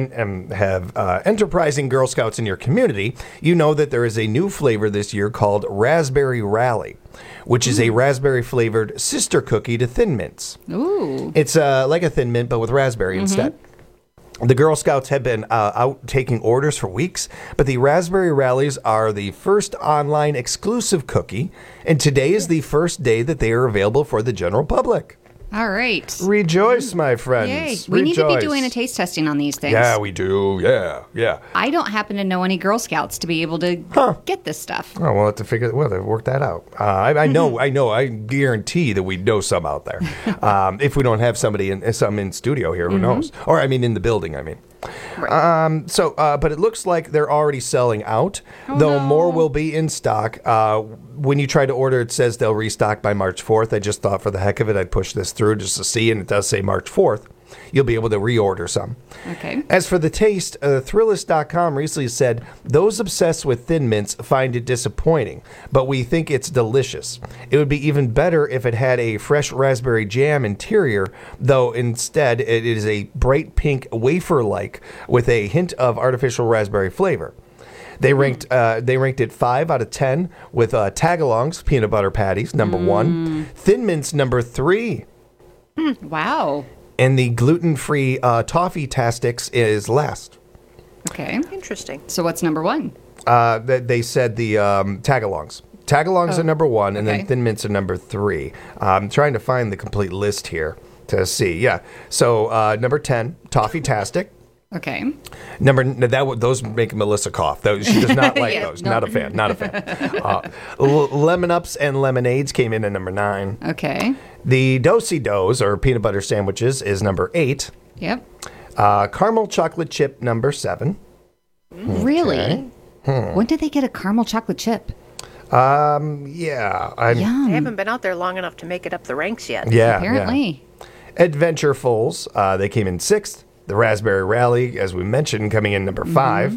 enterprising Girl Scouts in your community, you know that there is a new flavor this year called Raspberry Rally, which is a raspberry-flavored sister cookie to Thin Mints. Ooh. It's like a Thin Mint, but with raspberry instead. The Girl Scouts have been out taking orders for weeks, but the Raspberry Rallies are the first online exclusive cookie, and today is the first day that they are available for the general public. All right. Rejoice, my friends. Yay. We need to be doing a taste testing on these things. Yeah, we do. Yeah. I don't happen to know any Girl Scouts to be able to get this stuff. Oh, we'll have to figure. Well, they've worked that out. I know. I guarantee that we know some out there. If we don't have somebody in studio here, who knows? Or in the building. Right. But it looks like they're already selling out, though more will be in stock. When you try to order, it says they'll restock by March 4th. I just thought for the heck of it, I'd push this through just to see, and it does say March 4th. You'll be able to reorder some. Okay. As for the taste, Thrillist.com recently said, those obsessed with Thin Mints find it disappointing, but we think it's delicious. It would be even better if it had a fresh raspberry jam interior, though instead it is a bright pink wafer-like with a hint of artificial raspberry flavor. They ranked it 5 out of 10 with Tagalongs, peanut butter patties, number 1. Thin Mints, number 3. Wow. And the gluten-free Toffee Tastics is last. Okay. Interesting. So what's number 1? They said the Tagalongs. Tagalongs are number 1, and then Thin Mints are number 3. I'm trying to find the complete list here to see. Yeah. So number 10, Toffee Tastic. Okay. Those make Melissa cough. She does not like those. No. Not a fan. Lemon Ups and Lemonades came in at number 9. Okay. The Do-si-dos, or peanut butter sandwiches, is number 8. Yep. Caramel chocolate chip, number 7. Really? Okay. When did they get a caramel chocolate chip? Yeah. Yum. They haven't been out there long enough to make it up the ranks yet. Yeah. Apparently. Yeah. Adventurefuls, they came in 6th. The Raspberry Rally, as we mentioned, coming in number 5.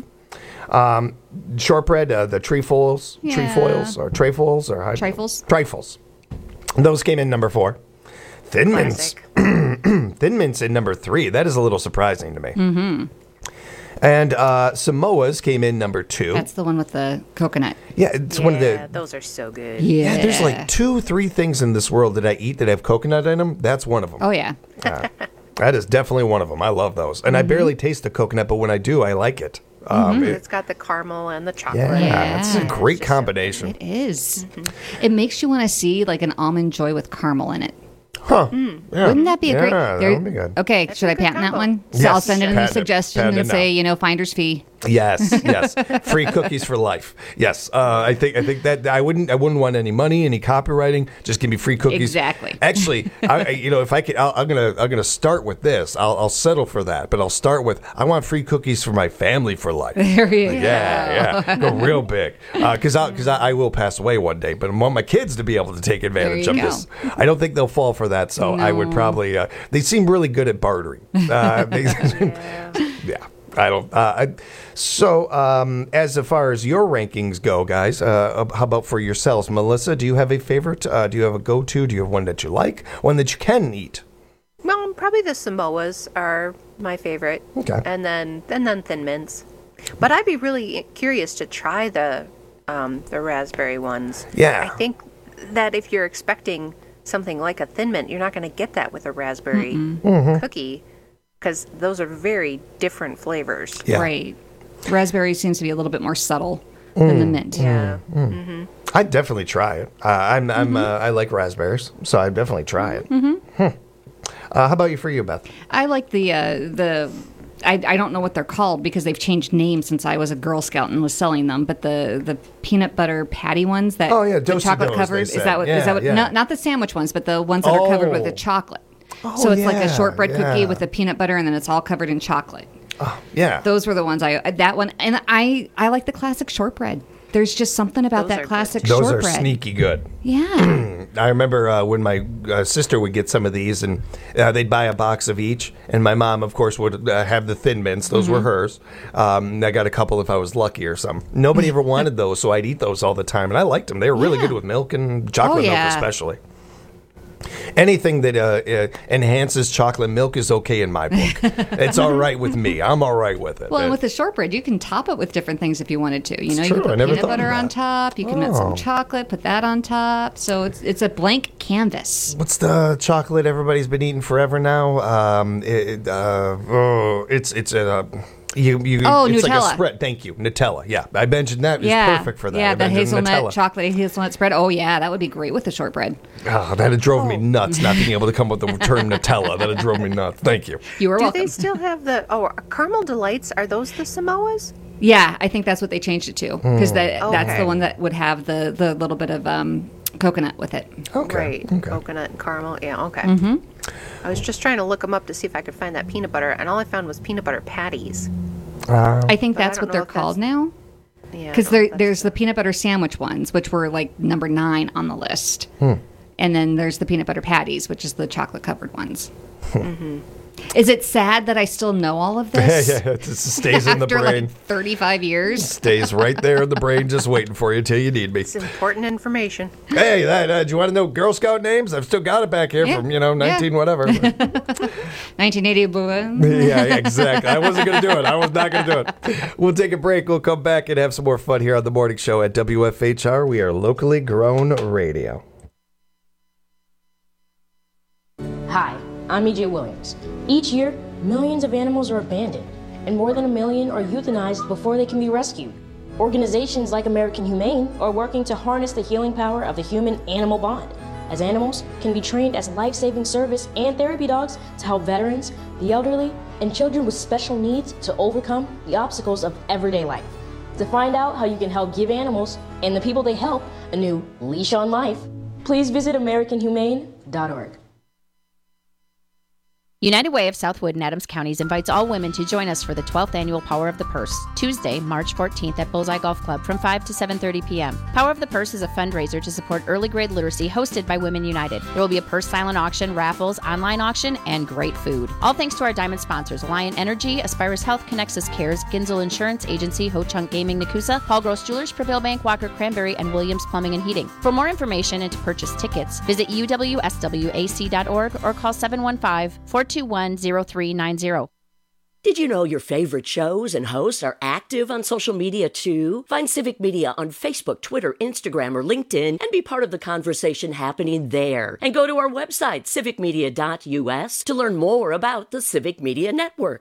Shortbread, the Trefoils, Trifles. Those came in number 4. Thin Mints. Thin Mints in number 3. That is a little surprising to me. And Samoa's came in number 2. That's the one with the coconut. Yeah, it's one of the... those are so good. Yeah, there's like 2-3 things in this world that I eat that have coconut in them. That's one of them. Oh, yeah. That is definitely one of them. I love those. And I barely taste the coconut, but when I do, I like it. It's got the caramel and the chocolate. Yeah, it's a great combination. It is. It makes you want to see like an almond joy with caramel in it. Huh. Yeah. Wouldn't that be a great... that would be good. Okay, should I patent that one? So Yes. I'll send it in a Patent it. suggestion Patent and it say, finder's fee. Yes. Free cookies for life. Yes. I think that I wouldn't want any money, any copywriting. Just give me free cookies. Exactly. Actually, if I could, I'm gonna start with this. I'll settle for that, but I'll start with I want free cookies for my family for life. There you go. Yeah. Go real big. Because I will pass away one day, but I want my kids to be able to take advantage of this. I don't think they'll fall for that, so I would probably. They seem really good at bartering. Yeah. I don't. So, as far as your rankings go, guys, how about for yourselves? Melissa, do you have a favorite? Do you have a go-to? Do you have one that you like? One that you can eat? Well, probably the Samoas are my favorite. Okay. And then Thin Mints. But I'd be really curious to try the raspberry ones. Yeah. I think that if you're expecting something like a Thin Mint, you're not going to get that with a raspberry cookie. Because those are very different flavors. Yeah. Right. Raspberry seems to be a little bit more subtle than the mint. Yeah. I'd definitely try it. I like raspberries, so I'd definitely try it. How about you, Beth? I like the I don't know what they're called because they've changed names since I was a Girl Scout and was selling them. But the peanut butter patty ones that the chocolate covered is that what not the sandwich ones, but the ones that are covered with the chocolate. So it's like a shortbread cookie with the peanut butter, and then it's all covered in chocolate. Yeah, those were the ones that one, and I like the classic shortbread. There's just something about that classic shortbread. Those are sneaky good. Yeah. I remember when my sister would get some of these, and they'd buy a box of each, and my mom, of course, would have the Thin Mints. Those were hers. I got a couple if I was lucky or something. Nobody ever wanted those, so I'd eat those all the time, and I liked them. They were really good with milk and chocolate milk especially. Anything that enhances chocolate milk is okay in my book. It's all right with me. I'm all right with it. Well, and with the shortbread, you can top it with different things if you wanted to. You It's can true. put I never peanut thought butter of on that. top. You can put some chocolate, put that on top. So it's a blank canvas. What's the chocolate everybody's been eating forever now? It's Nutella. like a spread. Thank you, Nutella. Yeah, I mentioned that. It's perfect for that. Yeah, I the mentioned hazelnut Nutella. chocolate hazelnut spread. Oh yeah, that would be great with the shortbread. Oh, that drove me nuts not being able to come up with the term Nutella. That drove me nuts. Thank you. You were Do welcome. they still have the caramel delights? Are those the Samoas? Yeah, I think that's what they changed it to because that's Okay. the one that would have the little bit of coconut with it. Right. Coconut and caramel. Yeah. Okay. I was just trying to look them up to see if I could find that peanut butter, and all I found was peanut butter patties. I think But I that's don't what know they're if called that's- now. Yeah. Because there's the peanut butter sandwich ones, which were like number 9 on the list. And then there's the peanut butter patties, which is the chocolate covered ones. Is it sad that I still know all of this? Yeah, it just stays in the After brain. like 35 years? Stays right there in the brain, just waiting for you till you need me. It's important information. Hey, do you want to know Girl Scout names? I've still got it back here from 19 whatever. 1980. Yeah, exactly. I wasn't going to do it. I was not going to do it. We'll take a break. We'll come back and have some more fun here on the morning show at WFHR. We are locally grown radio. Hi, I'm E.J. Williams. Each year, millions of animals are abandoned, and more than 1 million are euthanized before they can be rescued. Organizations like American Humane are working to harness the healing power of the human-animal bond, as animals can be trained as life-saving service and therapy dogs to help veterans, the elderly, and children with special needs to overcome the obstacles of everyday life. To find out how you can help give animals and the people they help a new leash on life, please visit AmericanHumane.org. United Way of Southwood and Adams Counties invites all women to join us for the 12th annual Power of the Purse, Tuesday, March 14th at Bullseye Golf Club from 5 to 7:30 p.m. Power of the Purse is a fundraiser to support early grade literacy hosted by Women United. There will be a purse silent auction, raffles, online auction, and great food. All thanks to our diamond sponsors, Alliant Energy, Aspirus Health, Connexus Cares, Ginzel Insurance Agency, Ho Chunk Gaming Nakusa, Paul Gross Jewelers, Prevail Bank, Walker Cranberry, and Williams Plumbing and Heating. For more information and to purchase tickets, visit uwswac.org or call 715-421-0390. Did you know your favorite shows and hosts are active on social media too? Find Civic Media on Facebook, Twitter, Instagram, or LinkedIn and be part of the conversation happening there. And go to our website, civicmedia.us, to learn more about the Civic Media Network.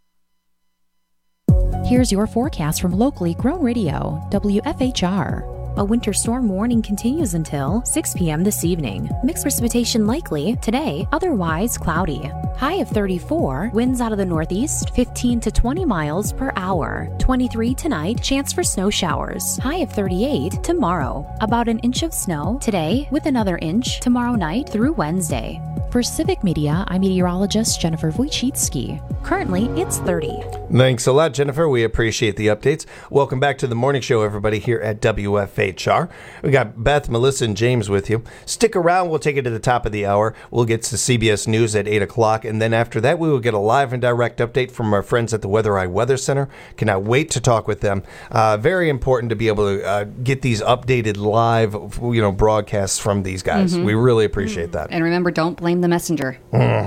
Here's your forecast from locally grown radio, WFHR. A winter storm warning continues until 6 p.m. this evening. Mixed precipitation likely today, otherwise cloudy. High of 34, winds out of the northeast, 15 to 20 miles per hour. 23 tonight, chance for snow showers. High of 38 tomorrow. About an inch of snow today, with another inch tomorrow night through Wednesday. For Civic Media, I'm meteorologist Jennifer Wojcicki. Currently, it's 30. Thanks a lot, Jennifer. We appreciate the updates. Welcome back to the morning show, everybody, here at WFHR. We got Beth, Melissa, and James with you. Stick around. We'll take it to the top of the hour. We'll get to CBS News at 8 o'clock, and then after that, we will get a live and direct update from our friends at the Weather Eye Weather Center. Cannot wait to talk with them. Very important to be able to get these updated live, broadcasts from these guys. Mm-hmm. We really appreciate that. And remember, don't blame the messenger.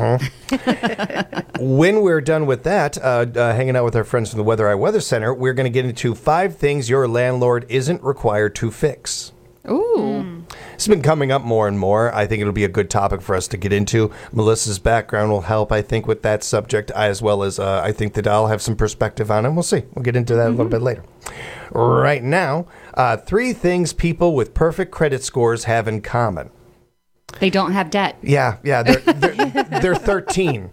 When we're done with that, hanging out with our friends from the Weather Eye Weather Center, we're going to get into 5 things your landlord isn't required to fix. Ooh. It's been coming up more and more. I think it'll be a good topic for us to get into. Melissa's background will help, I think, with that subject, as well as I think that I'll have some perspective on it. We'll see. We'll get into that a little bit later. Right now, 3 things people with perfect credit scores have in common. They don't have debt. Yeah, they're 13.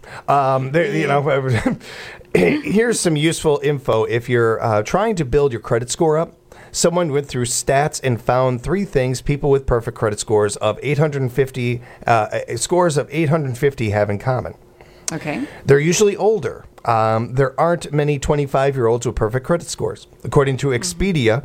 Here's some useful info. If you're trying to build your credit score up, someone went through stats and found 3 things people with perfect credit scores of 850 have in common. Okay. They're usually older. There aren't many 25-year-olds with perfect credit scores. According to Experian,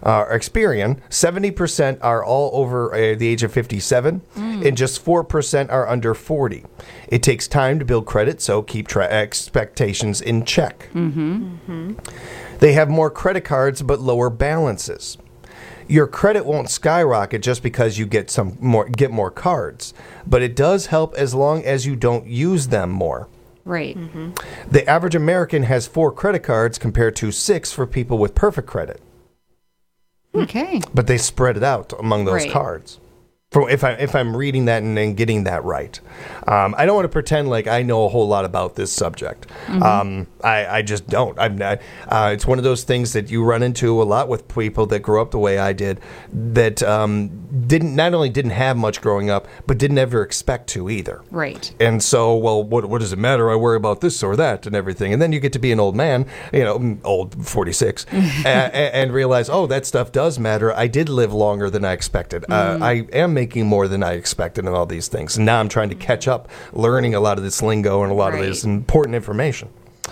70% are all over the age of 57, and just 4% are under 40. It takes time to build credit, so keep expectations in check. They have more credit cards but lower balances. Your credit won't skyrocket just because you get more cards, but it does help as long as you don't use them more. Right. The average American has 4 credit cards compared to 6 for people with perfect credit. Okay. But they spread it out among those cards. If I'm reading that and getting that right. I don't want to pretend like I know a whole lot about this subject. I just don't. I'm not. It's one of those things that you run into a lot with people that grow up the way I did, that not only didn't have much growing up, but didn't ever expect to either. Right. And so, well, what does it matter? I worry about this or that and everything. And then you get to be an old man, old 46, and realize, oh, that stuff does matter. I did live longer than I expected. I am making more than I expected and all these things. And now I'm trying to catch up, learning a lot of this lingo and a lot of this important information.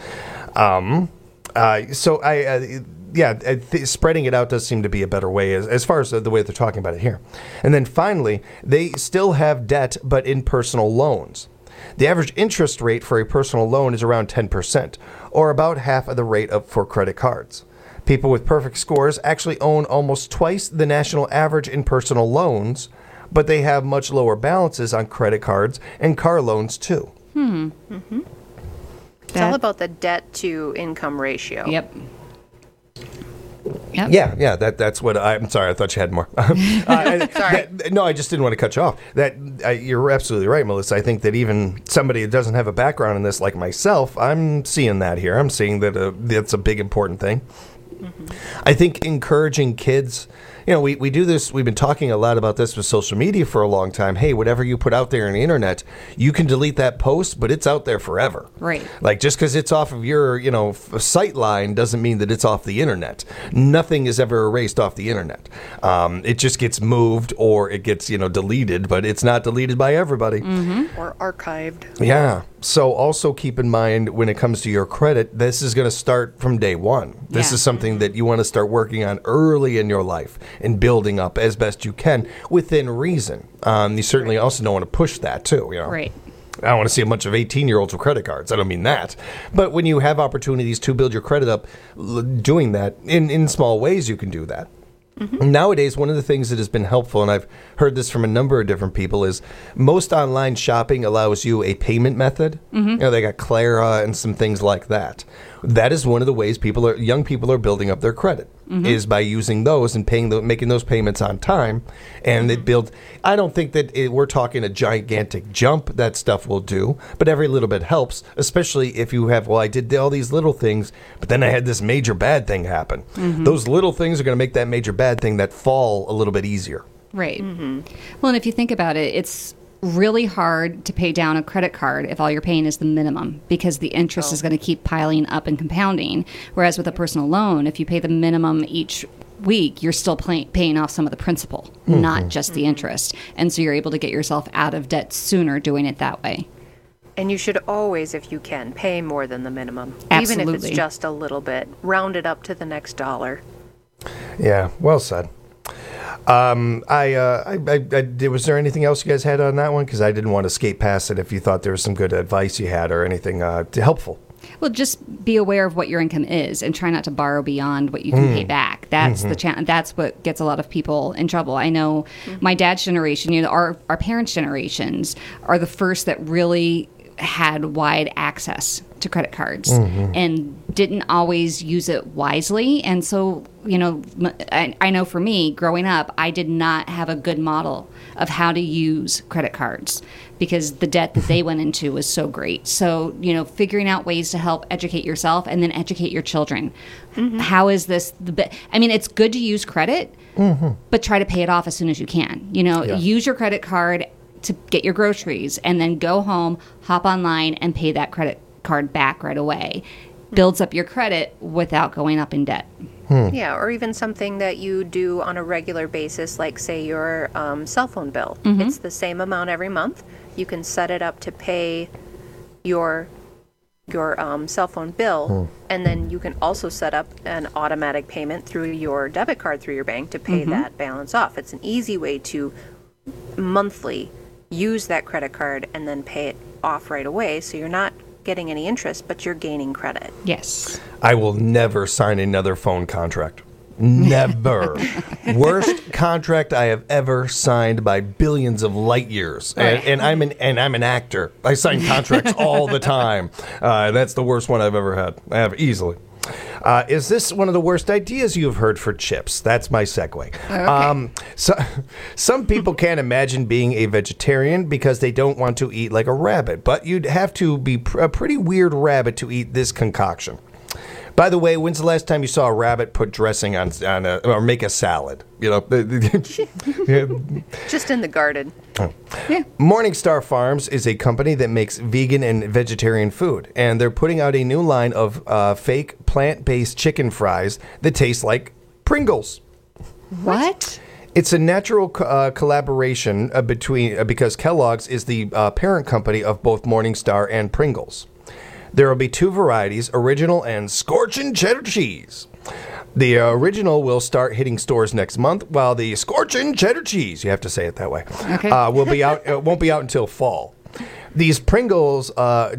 Spreading it out does seem to be a better way as far as the way they're talking about it here. And then finally, they still have debt, but in personal loans. The average interest rate for a personal loan is around 10%, or about half of the rate for credit cards. People with perfect scores actually own almost twice the national average in personal loans, but they have much lower balances on credit cards and car loans too. It's all about the debt to income ratio. Yep. Yeah. That's what I'm sorry. I thought you had more. Sorry. No, I just didn't want to cut you off. You're absolutely right, Melissa. I think that even somebody that doesn't have a background in this, like myself, I'm seeing that here. I'm seeing that that's a big important thing. I think encouraging kids, we do this, we've been talking a lot about this with social media for a long time. Hey, whatever you put out there on the internet, you can delete that post, but it's out there forever. Right. Like, just because it's off of your, sight line doesn't mean that it's off the internet. Nothing is ever erased off the internet. It just gets moved or it gets, deleted, but it's not deleted by everybody. Or archived. Yeah. So also keep in mind when it comes to your credit, this is going to start from day one. This is something that you want to start working on early in your life and building up as best you can within reason. You certainly also don't want to push that too. Right. I don't want to see a bunch of 18-year-olds with credit cards. I don't mean that. But when you have opportunities to build your credit up, doing that in small ways, you can do that. Nowadays, one of the things that has been helpful, and I've heard this from a number of different people, is most online shopping allows you a payment method. You know, they got Clara and some things like that. That is one of the ways young people are building up their credit, is by using those and making those payments on time. And it builds. I don't think that we're talking a gigantic jump. That stuff will do, but every little bit helps, especially if you have, I did all these little things, but then I had this major bad thing happen. Those little things are going to make that major bad thing that fall a little bit easier. Right. Well, and if you think about it, it's really hard to pay down a credit card if all you're paying is the minimum, because the interest is going to keep piling up and compounding. Whereas with a personal loan, if you pay the minimum each week, you're still paying off some of the principal, not just the interest. And so you're able to get yourself out of debt sooner doing it that way. And you should always, if you can, pay more than the minimum. Absolutely. Even if it's just a little bit. Round it up to the next dollar. Yeah, well said. Was there anything else you guys had on that one? Because I didn't want to skate past it if you thought there was some good advice you had or anything helpful. Well, just be aware of what your income is and try not to borrow beyond what you can pay back. That's that's what gets a lot of people in trouble. I know my dad's generation, our parents' generations are the first that really had wide access to credit cards and didn't always use it wisely. And so, I know for me, growing up, I did not have a good model of how to use credit cards because the debt that they went into was so great. So, figuring out ways to help educate yourself and then educate your children. How is this it's good to use credit, but try to pay it off as soon as you can. Use your credit card to get your groceries and then go home, hop online, and pay that credit card back right away. Builds up your credit without going up in debt. Yeah, or even something that you do on a regular basis, like, say, your cell phone bill. It's the same amount every month. You can set it up to pay your cell phone bill, and then you can also set up an automatic payment through your debit card through your bank to pay that balance off. It's an easy way to monthly use that credit card and then pay it off right away, so you're not getting any interest, but you're gaining credit. Yes. I will never sign another phone contract. Never. Worst contract I have ever signed by billions of light years. And I'm an actor. I sign contracts all the time. That's the worst one I've ever had. I have easily. Is this one of the worst ideas you've heard for chips? That's my segue. Okay. Some people can't imagine being a vegetarian because they don't want to eat like a rabbit, but you'd have to be a pretty weird rabbit to eat this concoction. By the way, when's the last time you saw a rabbit put dressing on or make a salad? Just in the garden. Yeah. Morningstar Farms is a company that makes vegan and vegetarian food, and they're putting out a new line of fake plant-based chicken fries that taste like Pringles. What? It's a natural collaboration because Kellogg's is the parent company of both Morningstar and Pringles. There will be two varieties, original and scorchin' cheddar cheese. The original will start hitting stores next month, while the scorchin' cheddar cheese, you have to say it that way, will be out. It won't be out until fall. These Pringles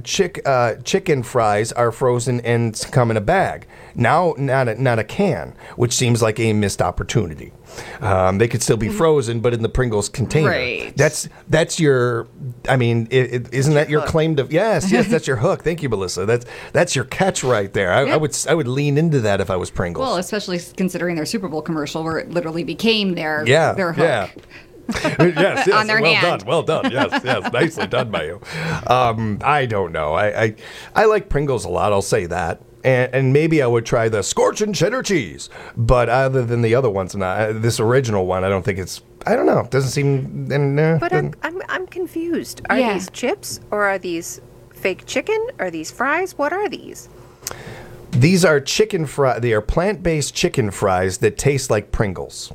chicken fries are frozen and come in a bag. Now, not a can, which seems like a missed opportunity. They could still be frozen, but in the Pringles container. Right. That's your. I mean, isn't that your claim to? Yes, that's your hook. Thank you, Melissa. That's your catch right there. I would lean into that if I was Pringles. Well, especially considering their Super Bowl commercial where it literally became their hook. Yeah. yes, on their hand. Well done. Yes, nicely done by you. I don't know. I like Pringles a lot. I'll say that. And maybe I would try the scorchin' cheddar cheese. But other than the other ones, this original one, I don't think it's. I don't know. It doesn't seem. But I'm confused. Are these chips or are these fake chicken? Are these fries? What are these? These are chicken fries. They are plant-based chicken fries that taste like Pringles.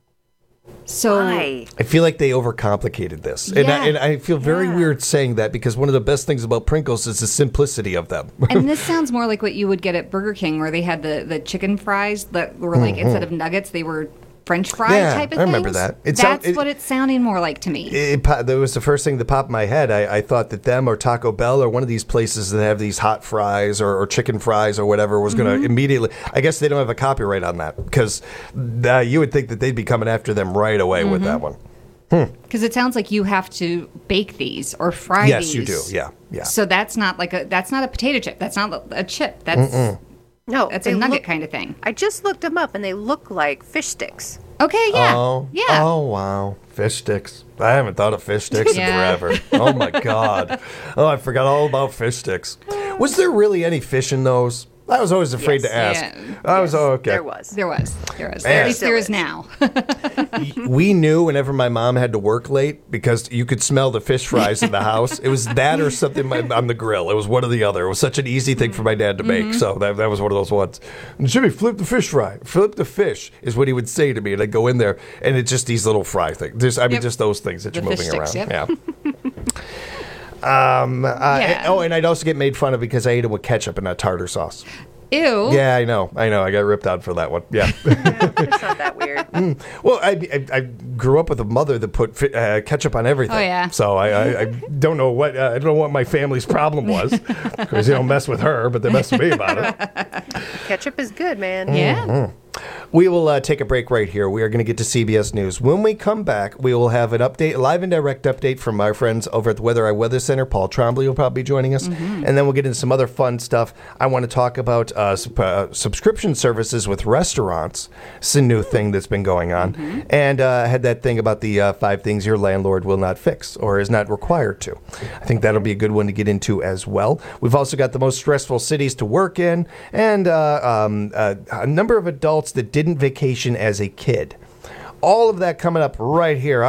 So Why? I feel like they overcomplicated this. And I feel very weird saying that because one of the best things about Pringles is the simplicity of them. And this sounds more like what you would get at Burger King where they had the chicken fries that were like, instead of nuggets, they were French fry type of thing. I remember that. That's what it's sounding more like to me. That was the first thing that popped in my head. I thought that them or Taco Bell or one of these places that have these hot fries or chicken fries or whatever was going to immediately. I guess they don't have a copyright on that because you would think that they'd be coming after them right away with that one. Because it sounds like you have to bake these or fry Yes, these. you do. Yeah. So that's not that's not a potato chip. That's not a chip. That's No, that's a nugget kind of thing. I just looked them up, and they look like fish sticks. Okay, yeah. Oh, wow. Fish sticks. I haven't thought of fish sticks in forever. Oh, my God. Oh, I forgot all about fish sticks. Was there really any fish in those? I was always afraid to ask. Yeah. I was okay. There was. Man. At least there is now. We knew whenever my mom had to work late because you could smell the fish fries in the house. It was that or something on the grill. It was one or the other. It was such an easy thing for my dad to make. So that was one of those ones. Jimmy, flip the fish fry. Flip the fish is what he would say to me. And I'd go in there and it's just these little fry things. Just those things that you're moving around. Sticks, Yeah. And I'd also get made fun of because I ate them with ketchup and not tartar sauce. Ew. Yeah, I know. I got ripped out for that one. Yeah. It's not that weird. Well, I grew up with a mother that put ketchup on everything. Oh, yeah. So I don't know what I don't know what my family's problem was because you don't mess with her, but they mess with me about it. Ketchup is good, man. Yeah. We will take a break right here. We are going to get to CBS News. When we come back, we will have an update, a live and direct update from our friends over at the Weather Eye Weather Center. Paul Trombley will probably be joining us. And then we'll get into some other fun stuff. I want to talk about subscription services with restaurants. It's a new thing that's been going on. And I had that thing about the 5 things your landlord will not fix or is not required to. I think that'll be a good one to get into as well. We've also got the most stressful cities to work in and a number of adults that didn't vacation as a kid. All of that coming up right here.